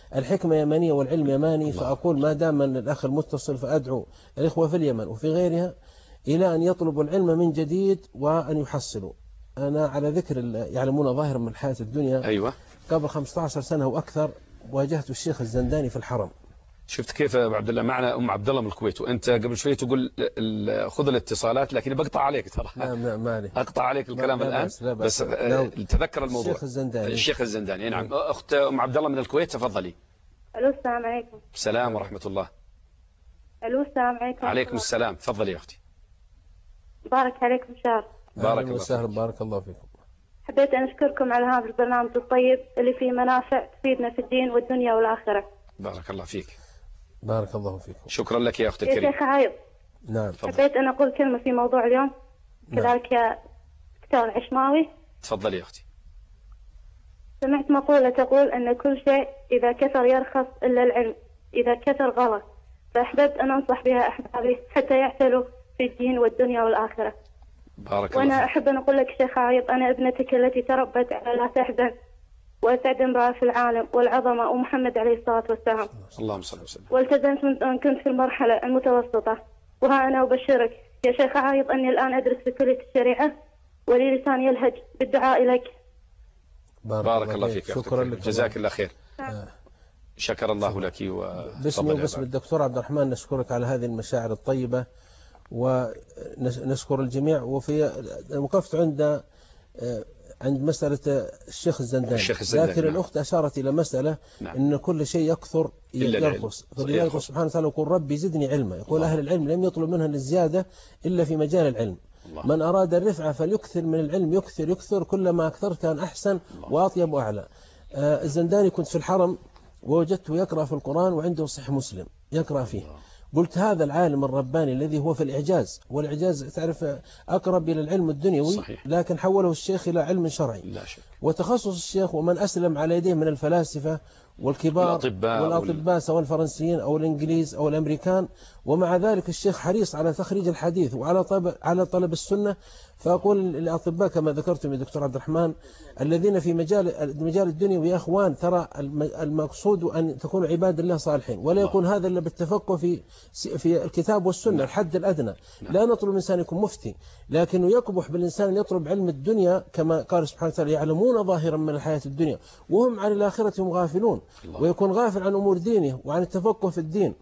الحكمة يمانية والعلم يماني، فأقول ما دام أن الأخ المتصل فأدعو الإخوة في اليمن وفي غيرها إلى أن يطلبوا العلم من جديد وأن يحصلوا. أنا على ذكر يعلمون ظاهرا من الحياة الدنيا، أيوة، قبل خمسة عشر سنة وأكثر واجهت الشيخ الزنداني في الحرم. شفت كيف يا أبو عبد الله؟ معنا أم عبد الله من الكويت، وأنت قبل شوي تقول خذ الاتصالات، لكن بقطع عليك ترى. نعم نعم ما عليك. أقطع عليك الكلام الآن، بس, لا بس, بس تذكر الموضوع. الشيخ الزنداني. الشيخ الزنداني نعم. أخت أم عبد الله من الكويت تفضلي. ألو السلام عليكم. السلام ورحمة الله. ألو السلام عليكم. عليكم السلام، تفضلي يا أختي. بارك عليكم شهر. بارك الله فيك. بارك الله فيكم. حبيت أن أشكركم على هذا البرنامج الطيب اللي فيه منافع تفيدنا في الدين والدنيا والآخرة. بارك الله فيك. بارك الله فيكم. شكرا لك يا أختي يا الكريمة. شيخ عايض. نعم. حبيت أن أقول كلمة في موضوع اليوم. نعم. كذلك يا دكتور العشماوي. تفضلي يا أختي. سمعت مقولة تقول أن كل شيء إذا كثر يرخص إلا العلم، إذا كثر غلط، فأحببت أن أنصح بها أحبابي حتى يعتلوا في الدين والدنيا والآخرة. بارك الله وأنا فيك. أحب أن أقول لك شيخ عايض، أنا ابنتك التي تربت على لا تحزن وسعد بها في العالم والعظمة ومحمد عليه الصلاة والسلام. اللهم صل وسلم. والتزمت من أن كنت في المرحلة المتوسطة، وها أنا أبشرك يا شيخ عايض أني الآن أدرس في كلية الشريعة ولي لسان يلهج بالدعاء إليك. بارك, بارك الله فيك. شكرا لك. جزاك الله خير. آه. شكر الله لك. باسمي وباسم الدكتور عبد الرحمن نشكرك على هذه المشاعر الطيبة، ونشكر الجميع. وفي وقفت عند عند مسألة الشيخ الزنداني، الشيخ الزنداني لكن نعم. الأخت أشارت إلى مسألة نعم. أن كل شيء يكثر يرخص، فلذلك سبحانه وتعالى يقول ربي زدني علما. يقول الله. أهل العلم لم يطلب منها الزيادة إلا في مجال العلم. الله. من أراد الرفعة فليكثر من العلم، يكثر يكثر، كلما أكثر كان أحسن الله. وأطيب وأعلى. آه الزنداني كنت في الحرم ووجدته يقرأ في القرآن وعنده صحيح مسلم يقرأ فيه. الله. قلت هذا العالم الرباني الذي هو في الإعجاز، والإعجاز تعرف أقرب إلى العلم الدنيوي صحيح. لكن حوله الشيخ إلى علم شرعي لا شك. وتخصص الشيخ ومن أسلم على يديه من الفلاسفة والكبار والأطباء, والأطباء سواء الفرنسيين أو الإنجليز أو الأمريكان، ومع ذلك الشيخ حريص على تخريج الحديث وعلى طلب على طلب السنة. فأقول الأطباء كما ذكرتم يا دكتور عبد الرحمن الذين في مجال المجال الدنيوي يا أخوان، ترى المقصود أن تكونوا عباد الله صالحين، ولا يكون هذا إلا بالتفقه في في الكتاب والسنة الحد الأدنى. لا نطلب الإنسان يكون مفتي، لكنه يقبح بالإنسان أن يطلب علم الدنيا كما قال سبحانه وتعالى يعلمون ظاهرا من الحياة الدنيا وهم عن الآخرة هم غافلون، ويكون غافل عن أمور دينه وعن التفقه في الدين.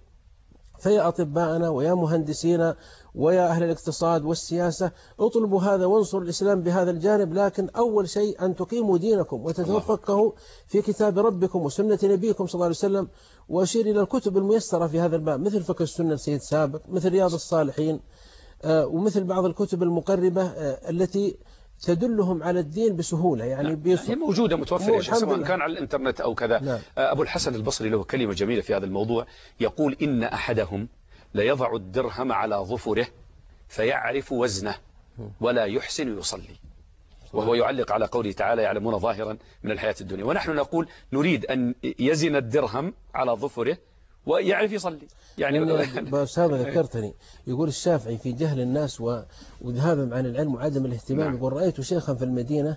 فيا أطباءنا ويا مهندسينا ويا أهل الاقتصاد والسياسة اطلبوا هذا وانصروا الإسلام بهذا الجانب، لكن أول شيء أن تقيموا دينكم وتتفقهوا في كتاب ربكم وسنة نبيكم صلى الله عليه وسلم. وأشير إلى الكتب الميسرة في هذا الباب مثل فقه السنة لسيد سابق، مثل رياض الصالحين، ومثل بعض الكتب المقربة التي تدلهم على الدين بسهولة. يعني نعم. هي موجودة متوفرة سواء كان على الإنترنت أو كذا. نعم. أبو الحسن البصري له كلمة جميلة في هذا الموضوع، يقول إن أحدهم ليضع الدرهم على ظفره فيعرف وزنه ولا يحسن يصلي، وهو يعلق على قوله تعالى يعلمون ظاهرا من الحياة الدنيا، ونحن نقول نريد أن يزن الدرهم على ظفره ويعرف يصلي. يعني بس هذا ذكرتني يقول الشافعي في جهل الناس وذهابهم عن العلم وعدم الاهتمام. نعم. يقول رأيت شيخا في المدينة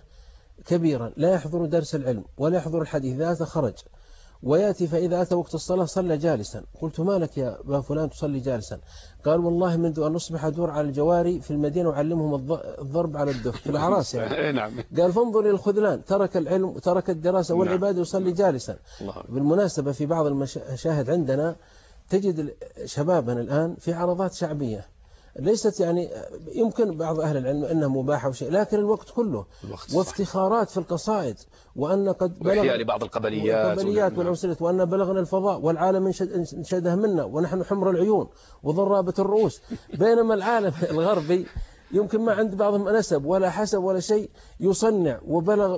كبيرا لا يحضر درس العلم ولا يحضر الحديث، إذا أتى خرج ويأتي فإذا أتى وقت الصلاة صلى جالسا. قلت ما لك يا أبا فلان تصلي جالسا؟ قال والله منذ أن أصبح أدور على الجواري في المدينة وعلمهم الضرب على الدف في الأعراس يعني. نعم. قال فانظر إلى الخذلان، ترك العلم وترك الدراسة والعبادة ويصلي جالسا. بالمناسبة في بعض المشاهد عندنا تجد شبابنا الآن في عرضات شعبية ليست يعني يمكن بعض أهل العلم أنها مباحة وشيء، لكن الوقت كله الوقت وافتخارات في القصائد، وأن قد بلغ لبعض القبليات والقبليات والعنصرية، وأن بلغنا الفضاء والعالم انشده منا ونحن حمر العيون وضرابة الرؤوس. بينما العالم الغربي يمكن ما عند بعضهم نسب ولا حسب ولا شيء، يصنع وبلغ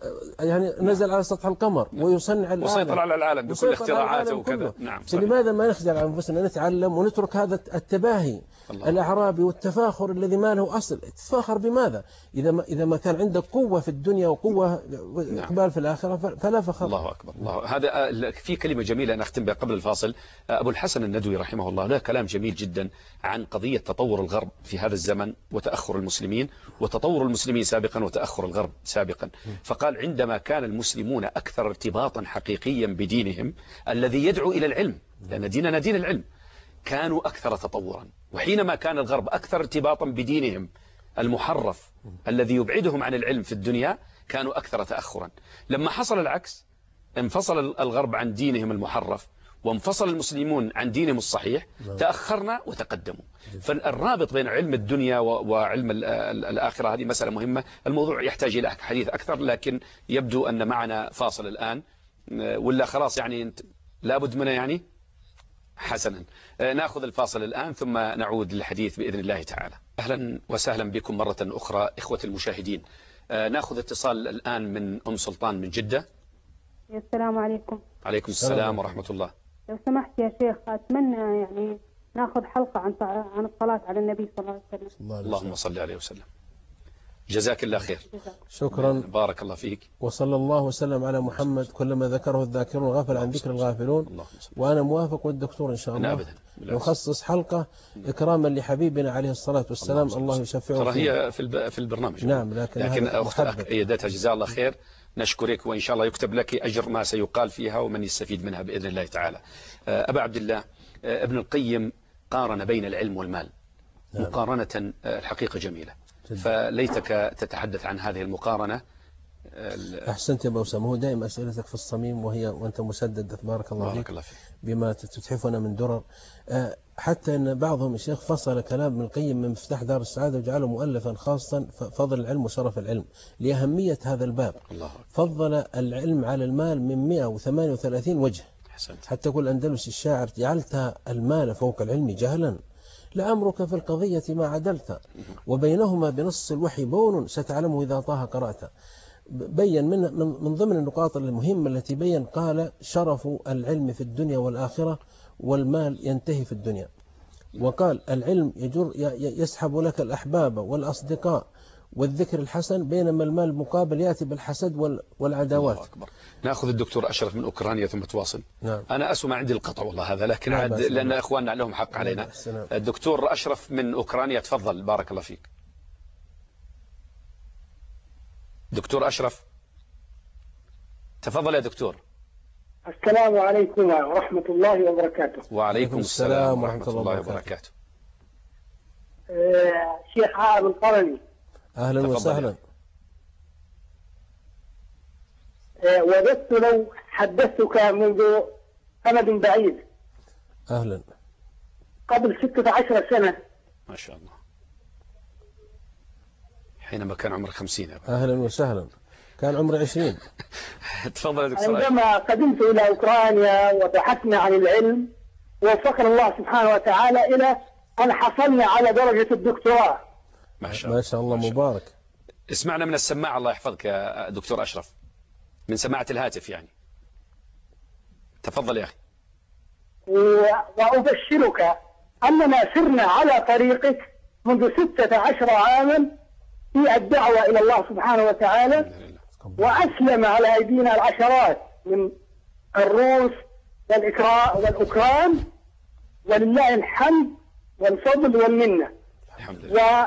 يعني نزل على سطح القمر ويصنع العالم وسيطر على العالم بكل اختراعاته وكذا. نعم. فلماذا ما نخجل على أنفسنا نتعلم ونترك هذا التباهي الله. الأعرابي والتفاخر الذي ما له أصل؟ تفاخر بماذا إذا ما إذا ما كان عندك قوة في الدنيا وقوة إقبال نعم. في الآخرة فلا فخر. الله أكبر. الله. هذا في كلمة جميلة أنا أختم بها قبل الفاصل. أبو الحسن الندوي رحمه الله له كلام جميل جدا عن قضية تطور الغرب في هذا الزمن وتأخر المسلمين، وتطور المسلمين سابقا وتأخر الغرب سابقا. فقال عندما كان المسلمون أكثر ارتباطا حقيقيا بدينهم الذي يدعو إلى العلم، لأن ديننا دين العلم، كانوا أكثر تطورا. وحينما كان الغرب أكثر ارتباطا بدينهم المحرف الذي يبعدهم عن العلم في الدنيا كانوا أكثر تأخرا. لما حصل العكس، انفصل الغرب عن دينهم المحرف وانفصل المسلمون عن دينهم الصحيح، تأخرنا وتقدموا. فالرابط بين علم الدنيا وعلم الآخرة هذه مسألة مهمة. الموضوع يحتاج إلى حديث أكثر، لكن يبدو أن معنا فاصل الآن، ولا خلاص يعني لابد منه يعني. حسنا، نأخذ الفاصل الآن ثم نعود للحديث بإذن الله تعالى. أهلا وسهلا بكم مرة أخرى إخوة المشاهدين. نأخذ اتصال الآن من أم سلطان من جدة. السلام عليكم. عليكم السلام ورحمة الله. لو سمحت يا شيخ، أتمنى يعني نأخذ حلقة عن عن الصلاة على النبي صلى الله عليه وسلم. اللهم صل عليه وسلم. جزاك الله خير. شكرا. بارك الله فيك. وصلى الله وسلم على محمد. كلما ذكره الذاكرون غفل عن ذكر الغافلون. وأنا موافق والدكتور إن شاء الله نخصص حلقة إكراما لحبيبنا عليه الصلاة والسلام. الله يشفعه. ترى هي في في البرنامج. نعم، لكن لكن أيدتها جزاها الله خير. نشكرك، وإن شاء الله يكتب لك أجر ما سيقال فيها ومن يستفيد منها بإذن الله تعالى. أبا عبد الله، ابن القيم قارن بين العلم والمال. نعم. مقارنة الحقيقة جميلة، فليتك تتحدث عن هذه المقارنة. أحسنت يا أبو أسامة، هو دائما أسئلتك في الصميم وهي وأنت مسدد. بارك الله فيك بما تتحفنا من درر. حتى أن بعضهم الشيخ فصل كلام ابن القيم من مفتاح دار السعادة وجعله مؤلفا خاصا، فضل العلم وشرف العلم لأهمية هذا الباب. الله. فضل العلم على المال من مئة وثمانية وثلاثين وجه. حسنت. حتى يقول الأندلسي الشاعر: جعلت المال فوق العلم جهلا، لأمرك في القضية ما عدلت، وبينهما بنص الوحي بون ستعلمه إذا طه قرأت. بين من من ضمن النقاط المهمة التي بين، قال: شرف العلم في الدنيا والآخرة، والمال ينتهي في الدنيا. وقال: العلم يجر يسحب لك الأحباب والأصدقاء والذكر الحسن، بينما المال مقابل يأتي بالحسد والعداوات. الله أكبر. نأخذ الدكتور أشرف من أوكرانيا ثم تواصل. نعم. أنا أسمع عندي القطع والله هذا، لكن عاد لأن إخواننا لهم حق علينا. الدكتور أشرف من أوكرانيا، تفضل. بارك الله فيك دكتور أشرف، تفضل يا دكتور. السلام عليكم ورحمة الله وبركاته. وعليكم السلام ورحمة الله وبركاته. آه شيخ عائب القرني، أهلا وسهلا. آه وددت لو حدثتك منذ أمد بعيد. أهلا. قبل ستة عشر سنة. ما شاء الله. حينما كان عمر خمسين. أهلا وسهلا. كان عمر عشرين. تفضل يا دكتور. عندما قدمت إلى أوكرانيا وبحثنا عن العلم، وفقنا الله سبحانه وتعالى إلى أن حصلنا على درجة الدكتوراه. ما شاء الله. ما شاء الله، مبارك. اسمعنا من السماعة، الله يحفظك يا دكتور أشرف، من سماعة الهاتف يعني. تفضل يا أخي. وأبشرك أننا سرنا على طريقك منذ ستة عشر عاما في الدعوة إلى الله سبحانه وتعالى، وأسلم على أيدينا العشرات من الروس والأوكران، ولله الحمد والفضل والمنة. الحمد لله. و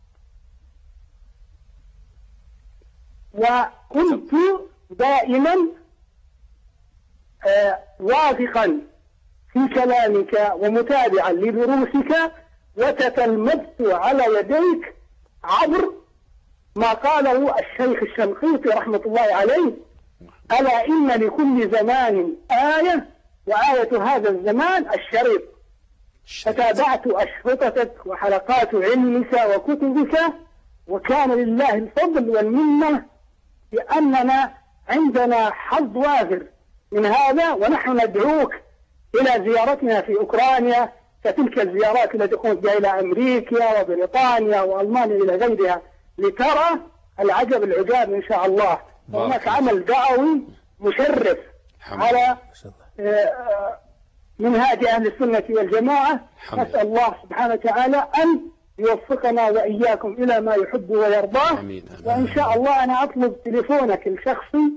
وكنت دائما آه واثقا في كلامك ومتابعا لدروسك، وتتلمذت على يديك عبر ما قاله الشيخ الشنقيطي رحمة الله عليه: ألا إن لكل زمان آية، وآية هذا الزمان الشريط. فتابعت أشرطتك وحلقات علمك وكتبك، وكان لله الفضل والمنة لأننا عندنا حظ وافر من هذا، ونحن ندعوك إلى زيارتنا في أوكرانيا، كتلك الزيارات التي قمت بها إلى أمريكا وبريطانيا وألمانيا إلى غيرها، لترى العجب العجاب إن شاء الله. هناك عمل دعوي مشرف على منهاج أهل السنة والجماعة. نسأل الله سبحانه وتعالى أن يوفقنا وإياكم إلى ما يحب ويرضاه. وإن شاء الله أنا أطلب تليفونك الشخصي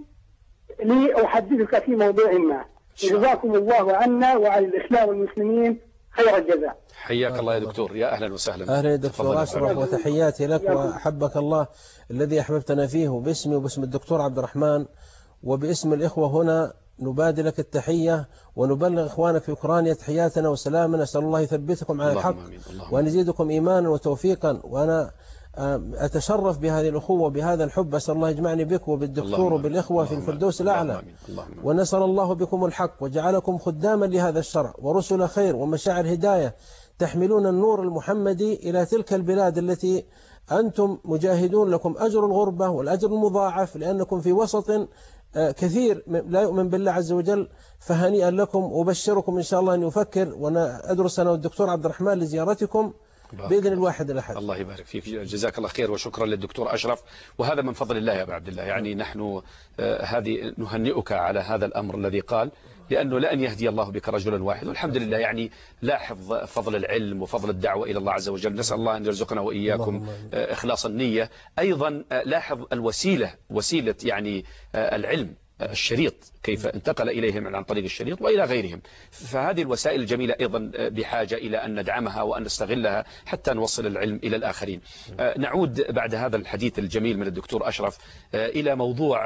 لأحدثك في موضوع ما. جزاكم الله عنا وعلى الإسلام والمسلمين خير الجزاء. حياك الله يا دكتور، يا أهلا وسهلا. أهلا يا دكتور أشرف، وتحياتي لك وأحبك الله الذي أحببتنا فيه، وباسمي وباسم الدكتور عبد الرحمن وباسم الإخوة هنا نبادل لك التحية ونبلغ إخوانك في أوكرانيا تحياتنا وسلامنا. أسأل الله يثبتكم على الحق وأن يزيدكم إيمانا وتوفيقا. وأنا أتشرف بهذه الأخوة وبهذا الحب. أسأل الله يجمعني بك وبالدكتور وبالإخوة في الفردوس الأعلى، ونسأل الله بكم الحق وجعلكم خداما لهذا الشرع ورسل خير ومشاعر هداية تحملون النور المحمدي إلى تلك البلاد التي أنتم مجاهدون. لكم أجر الغربة والأجر المضاعف لأنكم في وسط كثير لا يؤمن بالله عز وجل. فهنيئا لكم، وبشركم إن شاء الله أن يفكر وأنا أدرس أنا والدكتور عبد الرحمن لزيارتكم بإذن الواحد الأحد. الله يبارك فيك، جزاك الله خير، وشكرا للدكتور أشرف. وهذا من فضل الله يا أبا عبد الله، يعني نحن هذه نهنئك على هذا الأمر الذي قال، لأنه لأن يهدي الله بك رجلا واحد. والحمد لله، يعني لاحظ فضل العلم وفضل الدعوة إلى الله عز وجل. نسأل الله أن يرزقنا وإياكم إخلاص النية. أيضا لاحظ الوسيلة، وسيلة يعني العلم، الشريط كيف انتقل إليهم عن طريق الشريط وإلى غيرهم. فهذه الوسائل الجميلة أيضا بحاجة إلى أن ندعمها وأن نستغلها حتى نوصل العلم إلى الآخرين. نعود بعد هذا الحديث الجميل من الدكتور أشرف إلى موضوع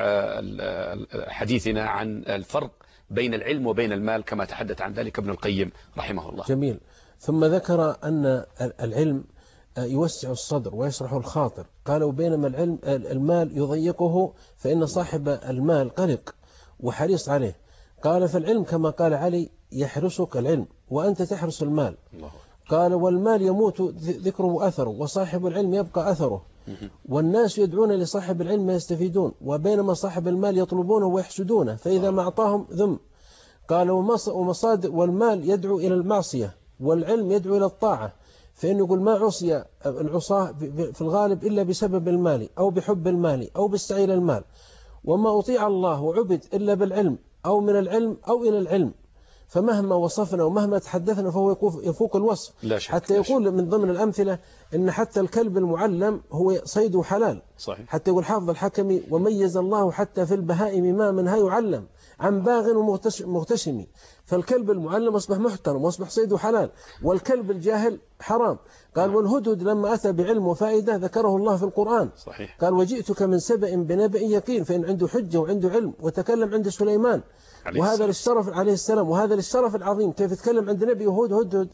حديثنا عن الفرق بين العلم وبين المال كما تحدث عن ذلك ابن القيم رحمه الله. جميل. ثم ذكر أن العلم يوسع الصدر ويشرح الخاطر. قالوا بينما العلم المال يضيقه فإن صاحب المال قلق وحريص عليه. قال فالعلم كما قال علي يحرسك العلم وأنت تحرس المال. قال والمال يموت ذكره وأثره وصاحب العلم يبقى أثره. والناس يدعون لصاحب العلم يستفيدون، وبينما صاحب المال يطلبونه ويحسدونه فإذا ما أعطاهم ذم. قال ومصادر والمال يدعو إلى المعصية والعلم يدعو إلى الطاعة. فإنه يقول ما عصي العصاة في الغالب إلا بسبب المال أو بحب المال أو بالسعي إلى المال، وما أطيع الله وعبد إلا بالعلم أو من العلم أو إلى العلم. فمهما وصفنا ومهما تحدثنا فهو يفوق الوصف. حتى يقول من ضمن الأمثلة إن حتى الكلب المعلم هو صيده حلال. صحيح. حتى يقول حافظ الحكمي وميز الله حتى في البهائم ما منها يعلم عن باغ ومغتشم. فالكلب المعلم أصبح محترم وأصبح صيده حلال، والكلب الجاهل حرام. قال والهدهد لما أتى بعلم وفائدة ذكره الله في القرآن. صحيح. قال وجئتك من سبأ بنبأ يقين، فإن عنده حجة وعنده علم وتكلم عند سليمان وهذا للشرف عليه السلام، وهذا للشرف العظيم كيف يتكلم عند نبي هود هدهد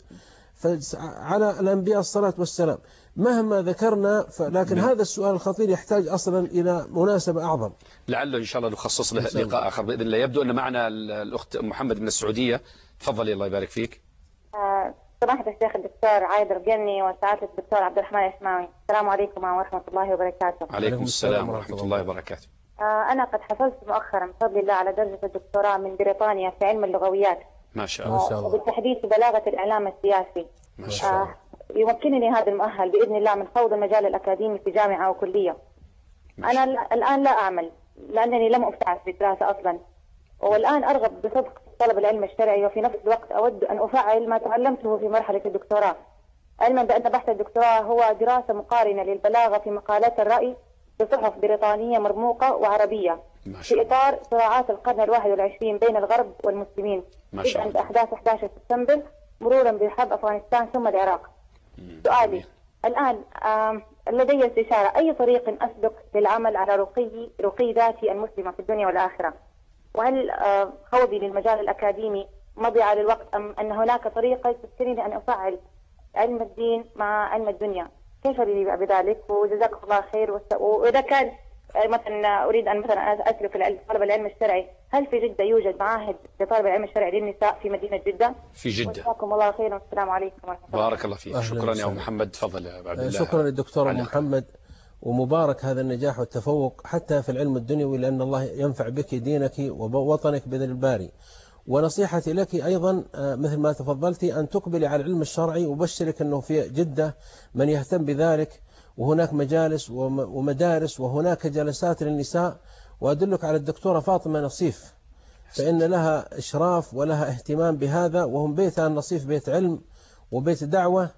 على الأنبياء الصلاة والسلام. مهما ذكرنا لكن م. هذا السؤال الخطير يحتاج أصلا إلى مناسبة أعظم. لعله إن شاء الله نخصص له لقاء آخر بإذن الله. يبدو أن معنا الأخت محمد من السعودية. تفضلي الله يبارك فيك. سماحة الشيخ الدكتور عايد القني وسعادة الدكتور عبد الرحمن الإسماعي، السلام عليكم ورحمة الله وبركاته. عليكم السلام ورحمة الله وبركاته. أنا قد حصلت مؤخرا بفضل الله على درجة الدكتوراه من بريطانيا في علم اللغويات. ما شاء الله. وبالتحديد في بلاغة الإعلام السياسي. ما شاء الله. يمكنني هذا المؤهل بإذن الله من خوض المجال الأكاديمي في جامعة أو كلية. أنا الآن لا أعمل لأنني لم أبتعث بالدراسة أصلا، والآن أرغب بصدق في طلب العلم الشرعي، وفي نفس الوقت أود أن أفعل ما تعلمته في مرحلة الدكتوراه، علما بأن بحث الدكتوراه هو دراسة مقارنة للبلاغة في مقالات الرأي بصحف بريطانية مرموقة وعربية في إطار صراعات القرن الواحد والعشرين بين الغرب والمسلمين، بدءا بأحداث أحد عشر سبتمبر مرورا بحرب أفغانستان ثم العراق. سؤالي الآن لدي استشارة، أي طريق أسلك للعمل على رقي رقي ذاتي المسلمة في الدنيا والآخرة؟ وهل خوضي للمجال الأكاديمي مضيعة للوقت أم أن هناك طريقة تمكنني أن أفعل علم الدين مع علم الدنيا؟ كيف لي بذلك؟ وجزاكم الله خير. وإذا كان مثلا أريد أن مثلا أسلك في طلب العلم الشرعي، هل في جدة يوجد معاهد لطلب العلم الشرعي للنساء في مدينة جدة؟ في جدة. جزاكم الله خير والسلام عليكم ورحمة الله. بارك الله فيك. شكرا يا محمد. تفضل يا عبد الله. شكرا للدكتور محمد، ومبارك هذا النجاح والتفوق حتى في العلم الدنيوي، لأن الله ينفع بك دينك ووطنك بإذن الباري. ونصيحتي لك أيضا مثل ما تفضلتي أن تقبلي على العلم الشرعي، وبشرك أنه في جدة من يهتم بذلك، وهناك مجالس ومدارس وهناك جلسات للنساء. وأدلك على الدكتورة فاطمة نصيف، فإن لها إشراف ولها اهتمام بهذا، وهم بيتها النصيف بيت علم وبيت دعوة،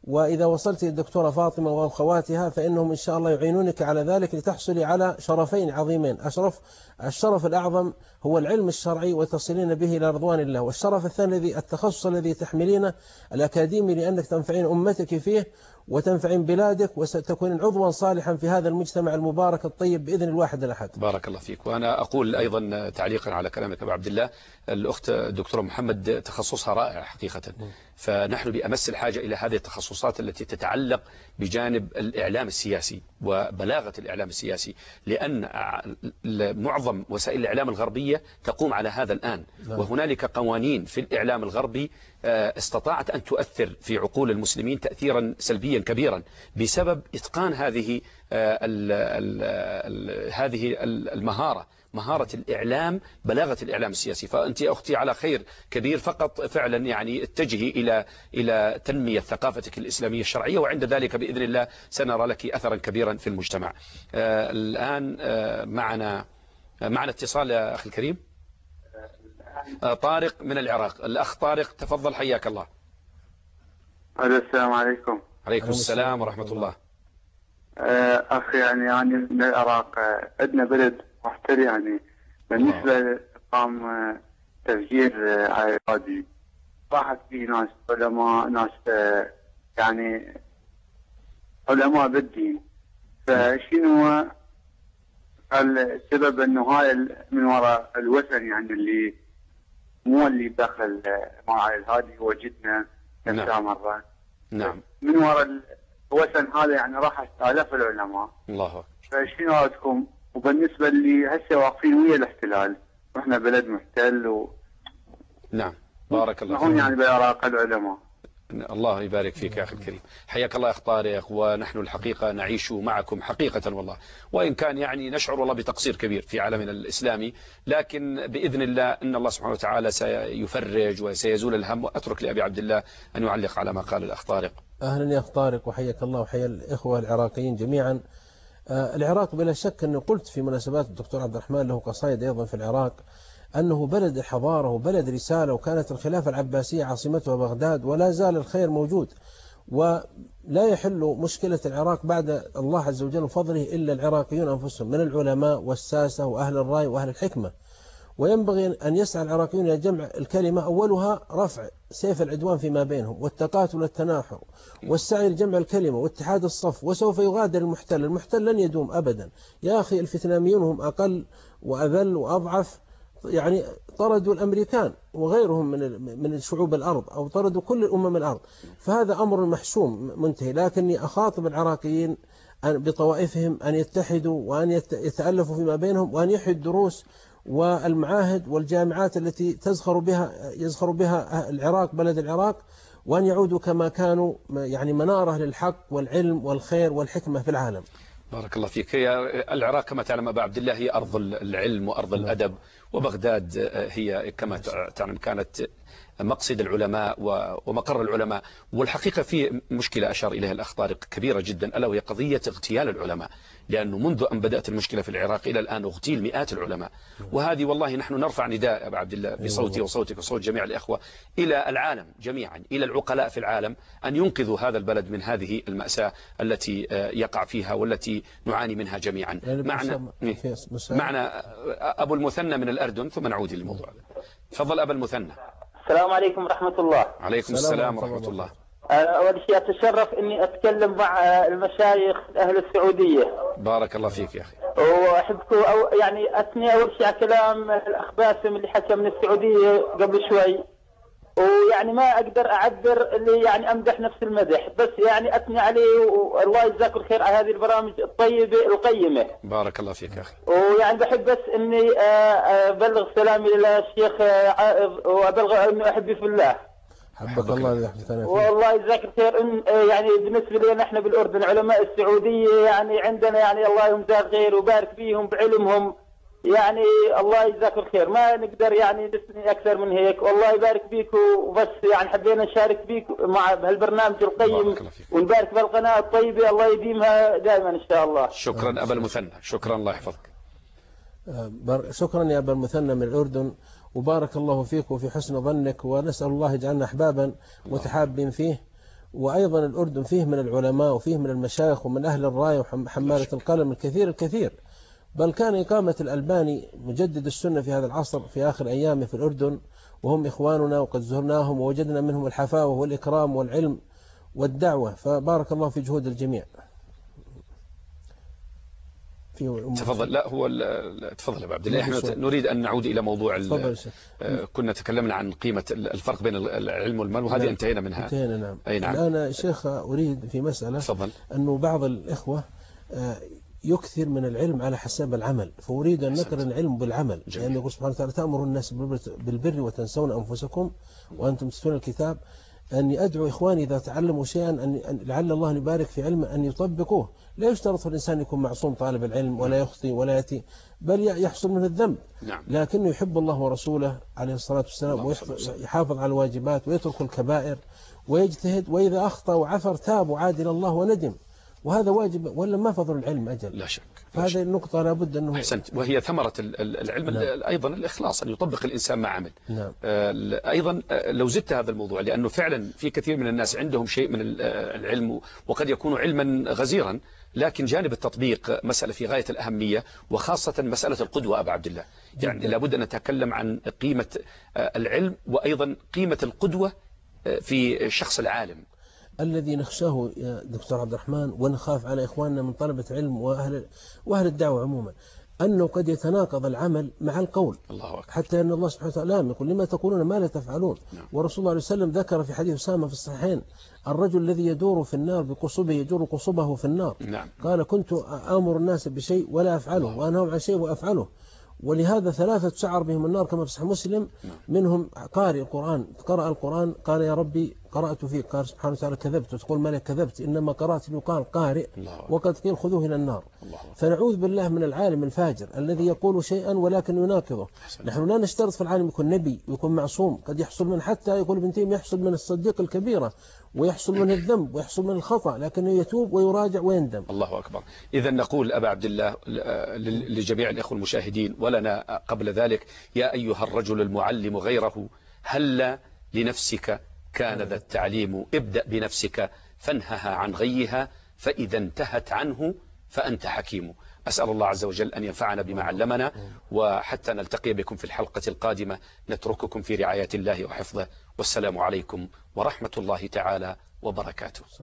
وإذا وصلت للدكتورة فاطمة وأخواتها فإنهم إن شاء الله يعينونك على ذلك لتحصلي على شرفين عظيمين. أشرف الشرف الأعظم هو العلم الشرعي وتصلين به إلى رضوان الله، والشرف الثاني الذي التخصص الذي تحملينه الأكاديمي، لأنك تنفعين أمتك فيه وتنفعين بلادك وستكون عضوا صالحا في هذا المجتمع المبارك الطيب بإذن الواحد الأحد. بارك الله فيك. وأنا أقول أيضا تعليقا على كلامك أبو عبد الله، الأخت الدكتورة محمد تخصصها رائع حقيقة، فنحن بأمس الحاجة إلى هذه التخصصات التي تتعلق بجانب الإعلام السياسي وبلاغة الإعلام السياسي، لأن معظم وسائل الإعلام الغربية تقوم على هذا الآن، وهنالك قوانين في الإعلام الغربي استطاعت أن تؤثر في عقول المسلمين تأثيرا سلبيا كبيرا بسبب إتقان هذه ال ال ال هذه المهارة، مهارة الإعلام، بلاغة الإعلام السياسي. فأنت أختي على خير كبير، فقط فعلا يعني اتجهي إلى إلى تنمية ثقافتك الإسلامية الشرعية، وعند ذلك بإذن الله سنرى لك أثرا كبيرا في المجتمع. آه الآن آه معنا معنا اتصال يا أخي الكريم. آه طارق من العراق. الأخ طارق تفضل، حياك الله. السلام عليكم. عليكم السلام ورحمة الله. أخي يعني يعني من العراق عندنا بلد محتري، يعني بالنسبة لإقام تفجير عائلي راحت فيه ناس علماء، ناس يعني علماء بالدين، فشنو السبب انه هاي من وراء الوثن يعني اللي مو اللي دخل مع هذه وجدنا كم مرة. نعم. من وراء الوثن هذا يعني راحت آلاف العلماء. الله. فشنو رايكم؟ وبالنسبة اللي هسه واقفين ويا الاحتلال، واحنا بلد محتل و... نعم بارك الله فيك. هم يعني بالعراق العلماء. الله يبارك فيك يا أخي الكريم، حياك الله يا أخ طارق. ونحن الحقيقة نعيش معكم حقيقة والله، وإن كان يعني نشعر والله بتقصير كبير في عالمنا الإسلامي، لكن بإذن الله أن الله سبحانه وتعالى سيفرج وسيزول الهم. وأترك لأبي عبد الله أن يعلق على ما قال الأخ طارق. أهلا يا أخ طارق، وحياك الله وحيا الإخوة العراقيين جميعا. آه العراق بلا شك أنه قلت في مناسبات الدكتور عبد الرحمن له قصائد أيضا في العراق أنه بلد حضارة وبلد رسالة، وكانت الخلافة العباسية عاصمتها بغداد، ولا زال الخير موجود، ولا يحل مشكلة العراق بعد الله عز وجل وفضله إلا العراقيون أنفسهم من العلماء والساسة وأهل الرأي وأهل الحكمة. وينبغي أن يسعى العراقيون إلى جمع الكلمة، أولها رفع سيف العدوان فيما بينهم والتقاتل والتناحر والسعي لجمع الكلمة واتحاد الصف، وسوف يغادر المحتل. المحتل لن يدوم أبدا يا أخي. الفيتناميون هم أقل وأذل وأضعف، يعني طردوا الأمريكان وغيرهم من من شعوب الأرض، أو طردوا كل الأمم الأرض، فهذا أمر محسوم منتهي. لكني أخاطب العراقيين بطوائفهم أن يتحدوا وأن يتألفوا فيما بينهم، وأن يحيوا الدروس والمعاهد والجامعات التي تزخر بها يزخر بها العراق بلد العراق، وأن يعودوا كما كانوا يعني منارة للحق والعلم والخير والحكمة في العالم. بارك الله فيك. هي العراق كما تعلم أبا عبد الله هي أرض العلم وأرض الأدب، وبغداد هي كما تعلم كانت مقصد العلماء ومقر العلماء. والحقيقة في مشكلة أشار إليها الأخ طارق كبيرة جدا، ألا وهي قضية اغتيال العلماء، لأنه منذ أن بدأت المشكلة في العراق إلى الآن اغتيل مئات العلماء. وهذه والله نحن نرفع نداء أبا عبد الله بصوتي وصوتك وصوت جميع الإخوة إلى العالم جميعا، إلى العقلاء في العالم، أن ينقذوا هذا البلد من هذه المأساة التي يقع فيها والتي نعاني منها جميعا. معنا معنا أبو المثنى من الأردن، ثم نعود للموضوع. تفضل أبا المثنى. السلام عليكم ورحمة الله. عليكم السلام ورحمة الله. أول شيء أتشرف أني أتكلم مع المشايخ أهل السعودية. بارك الله فيك يا أخي. وأحبكم أو يعني أثني أول شيء على كلام الأخ باسم اللي حكى من السعودية قبل شوي، ويعني ما أقدر أعبر اللي يعني أمدح نفس المدح، بس يعني أثني عليه والله يجزاك الخير على هذه البرامج الطيبة القيمة. بارك الله فيك يا أخي. ويعني بحب بس إني أبلغ سلامي للشيخ عائض، وأبلغ إنه أحبي في الله. حبك الله يحفظك. والله يجزاك الخير. إن يعني بالنسبة لنا إحنا بالأردن علماء السعودية يعني عندنا يعني الله يجزاك خير وبارك فيهم بعلمهم، يعني الله يجزاك الخير. ما نقدر يعني نثني أكثر من هيك، والله يبارك فيكم. وبس يعني حبينا نشارك بيكم مع بهالبرنامج القيم، ونبارك بالقناة الطيبة، الله يديمها دائما إن شاء الله. شكرا أبا المثنى، شكرا، الله يحفظك. شكرا يا أبا المثنى من الأردن، وبارك الله فيك وفي حسن ظنك، ونسأل الله يجعلنا أحبابا متحابين فيه. وأيضا الأردن فيه من العلماء وفيه من المشايخ ومن أهل الراية وحمالة القلم الكثير الكثير. بل كان إقامة الألباني مجدد السنة في هذا العصر في آخر أيامه في الأردن، وهم إخواننا وقد زرناهم ووجدنا منهم الحفاوة والإكرام والعلم والدعوة، فبارك الله في جهود الجميع. في تفضل. لا هو تفضل يا عبد الله. احنا نريد أن نعود إلى موضوع كنا تكلمنا عن قيمة الفرق بين العلم والمال، وهذه نعم. انتهينا منها. انتهينا نعم. أي نعم. الآن شيخ أريد في مسألة تفضل. أنه بعض الإخوة يكثر من العلم على حساب العمل، فأريد أن نقرن العلم بالعمل، لأن يعني يقول سبحانه وتعالى تأمر الناس بالبر وتنسون أنفسكم وأنتم تتلون الكتاب. أني أدعو إخواني إذا تعلموا شيئا أن لعل الله يبارك في علمه أن يطبقوه. لا يشترط في الإنسان يكون معصوم طالب العلم ولا يخطي ولا يأتي، بل يحصل منه الذنب، لكنه يحب الله ورسوله عليه الصلاة والسلام ويحافظ على الواجبات ويترك الكبائر ويجتهد، وإذا أخطأ وعثر تاب وعاد إلى الله وندم، وهذا واجب، ولا ما فضل العلم أجل. لا شك. هذه النقطة لابد أنه أحسنت، وهي ثمرة العلم. نعم. أيضا الإخلاص، أن يطبق الإنسان ما عمل. نعم. أيضا لو زدت هذا الموضوع، لأنه فعلا في كثير من الناس عندهم شيء من العلم وقد يكون علما غزيرا، لكن جانب التطبيق مسألة في غاية الأهمية، وخاصة مسألة القدوة أبا عبد الله. يعني جدا. لابد أن نتكلم عن قيمة العلم وأيضا قيمة القدوة في الشخص العالم الذي نخشاه يا دكتور عبد الرحمن، ونخاف على إخواننا من طلبة علم وأهل, وأهل الدعوة عموما، أنه قد يتناقض العمل مع القول. الله أكبر. حتى أن الله سبحانه وتعالى يقول لما تقولون ما لا تفعلون. نعم. ورسول الله عليه وسلم ذكر في حديث أسامة في الصحيحين الرجل الذي يدور في النار بقصبه يجر قصبه في النار. نعم. قال كنت آمر الناس بشيء ولا أفعله وأنههم عن شيء وأفعله، ولهذا ثلاثة تسعر بهم النار كما في صحيح مسلم. نعم. منهم قارئ القرآن، قرأ القرآن قال يا ربي قرأت فيك، قال سبحانه وتعالى كذبت، وتقول ما لك كذبت إنما قرأت يقال قارئ وقد قيل خذوه إلى النار. الله. فنعوذ بالله من العالم الفاجر الذي يقول شيئا ولكن يناقضه. نحن لا نشترط في العالم يكون نبي ويكون معصوم، قد يحصل من حتى يقول ابن تيمية يحصل من الصديق الكبيرة ويحصل من الذنب ويحصل من الخطأ، لكنه يتوب ويراجع ويندم. الله أكبر. إذا نقول أبا عبد الله لجميع الإخوة المشاهدين ولنا قبل ذلك: يا أيها الرجل المعلم غيره، هل لنفسك كان ذا التعليم، ابدأ بنفسك فانهها عن غيها، فإذا انتهت عنه فأنت حكيم. أسأل الله عز وجل أن ينفعنا بما علمنا، وحتى نلتقي بكم في الحلقة القادمة نترككم في رعاية الله وحفظه، والسلام عليكم ورحمة الله تعالى وبركاته.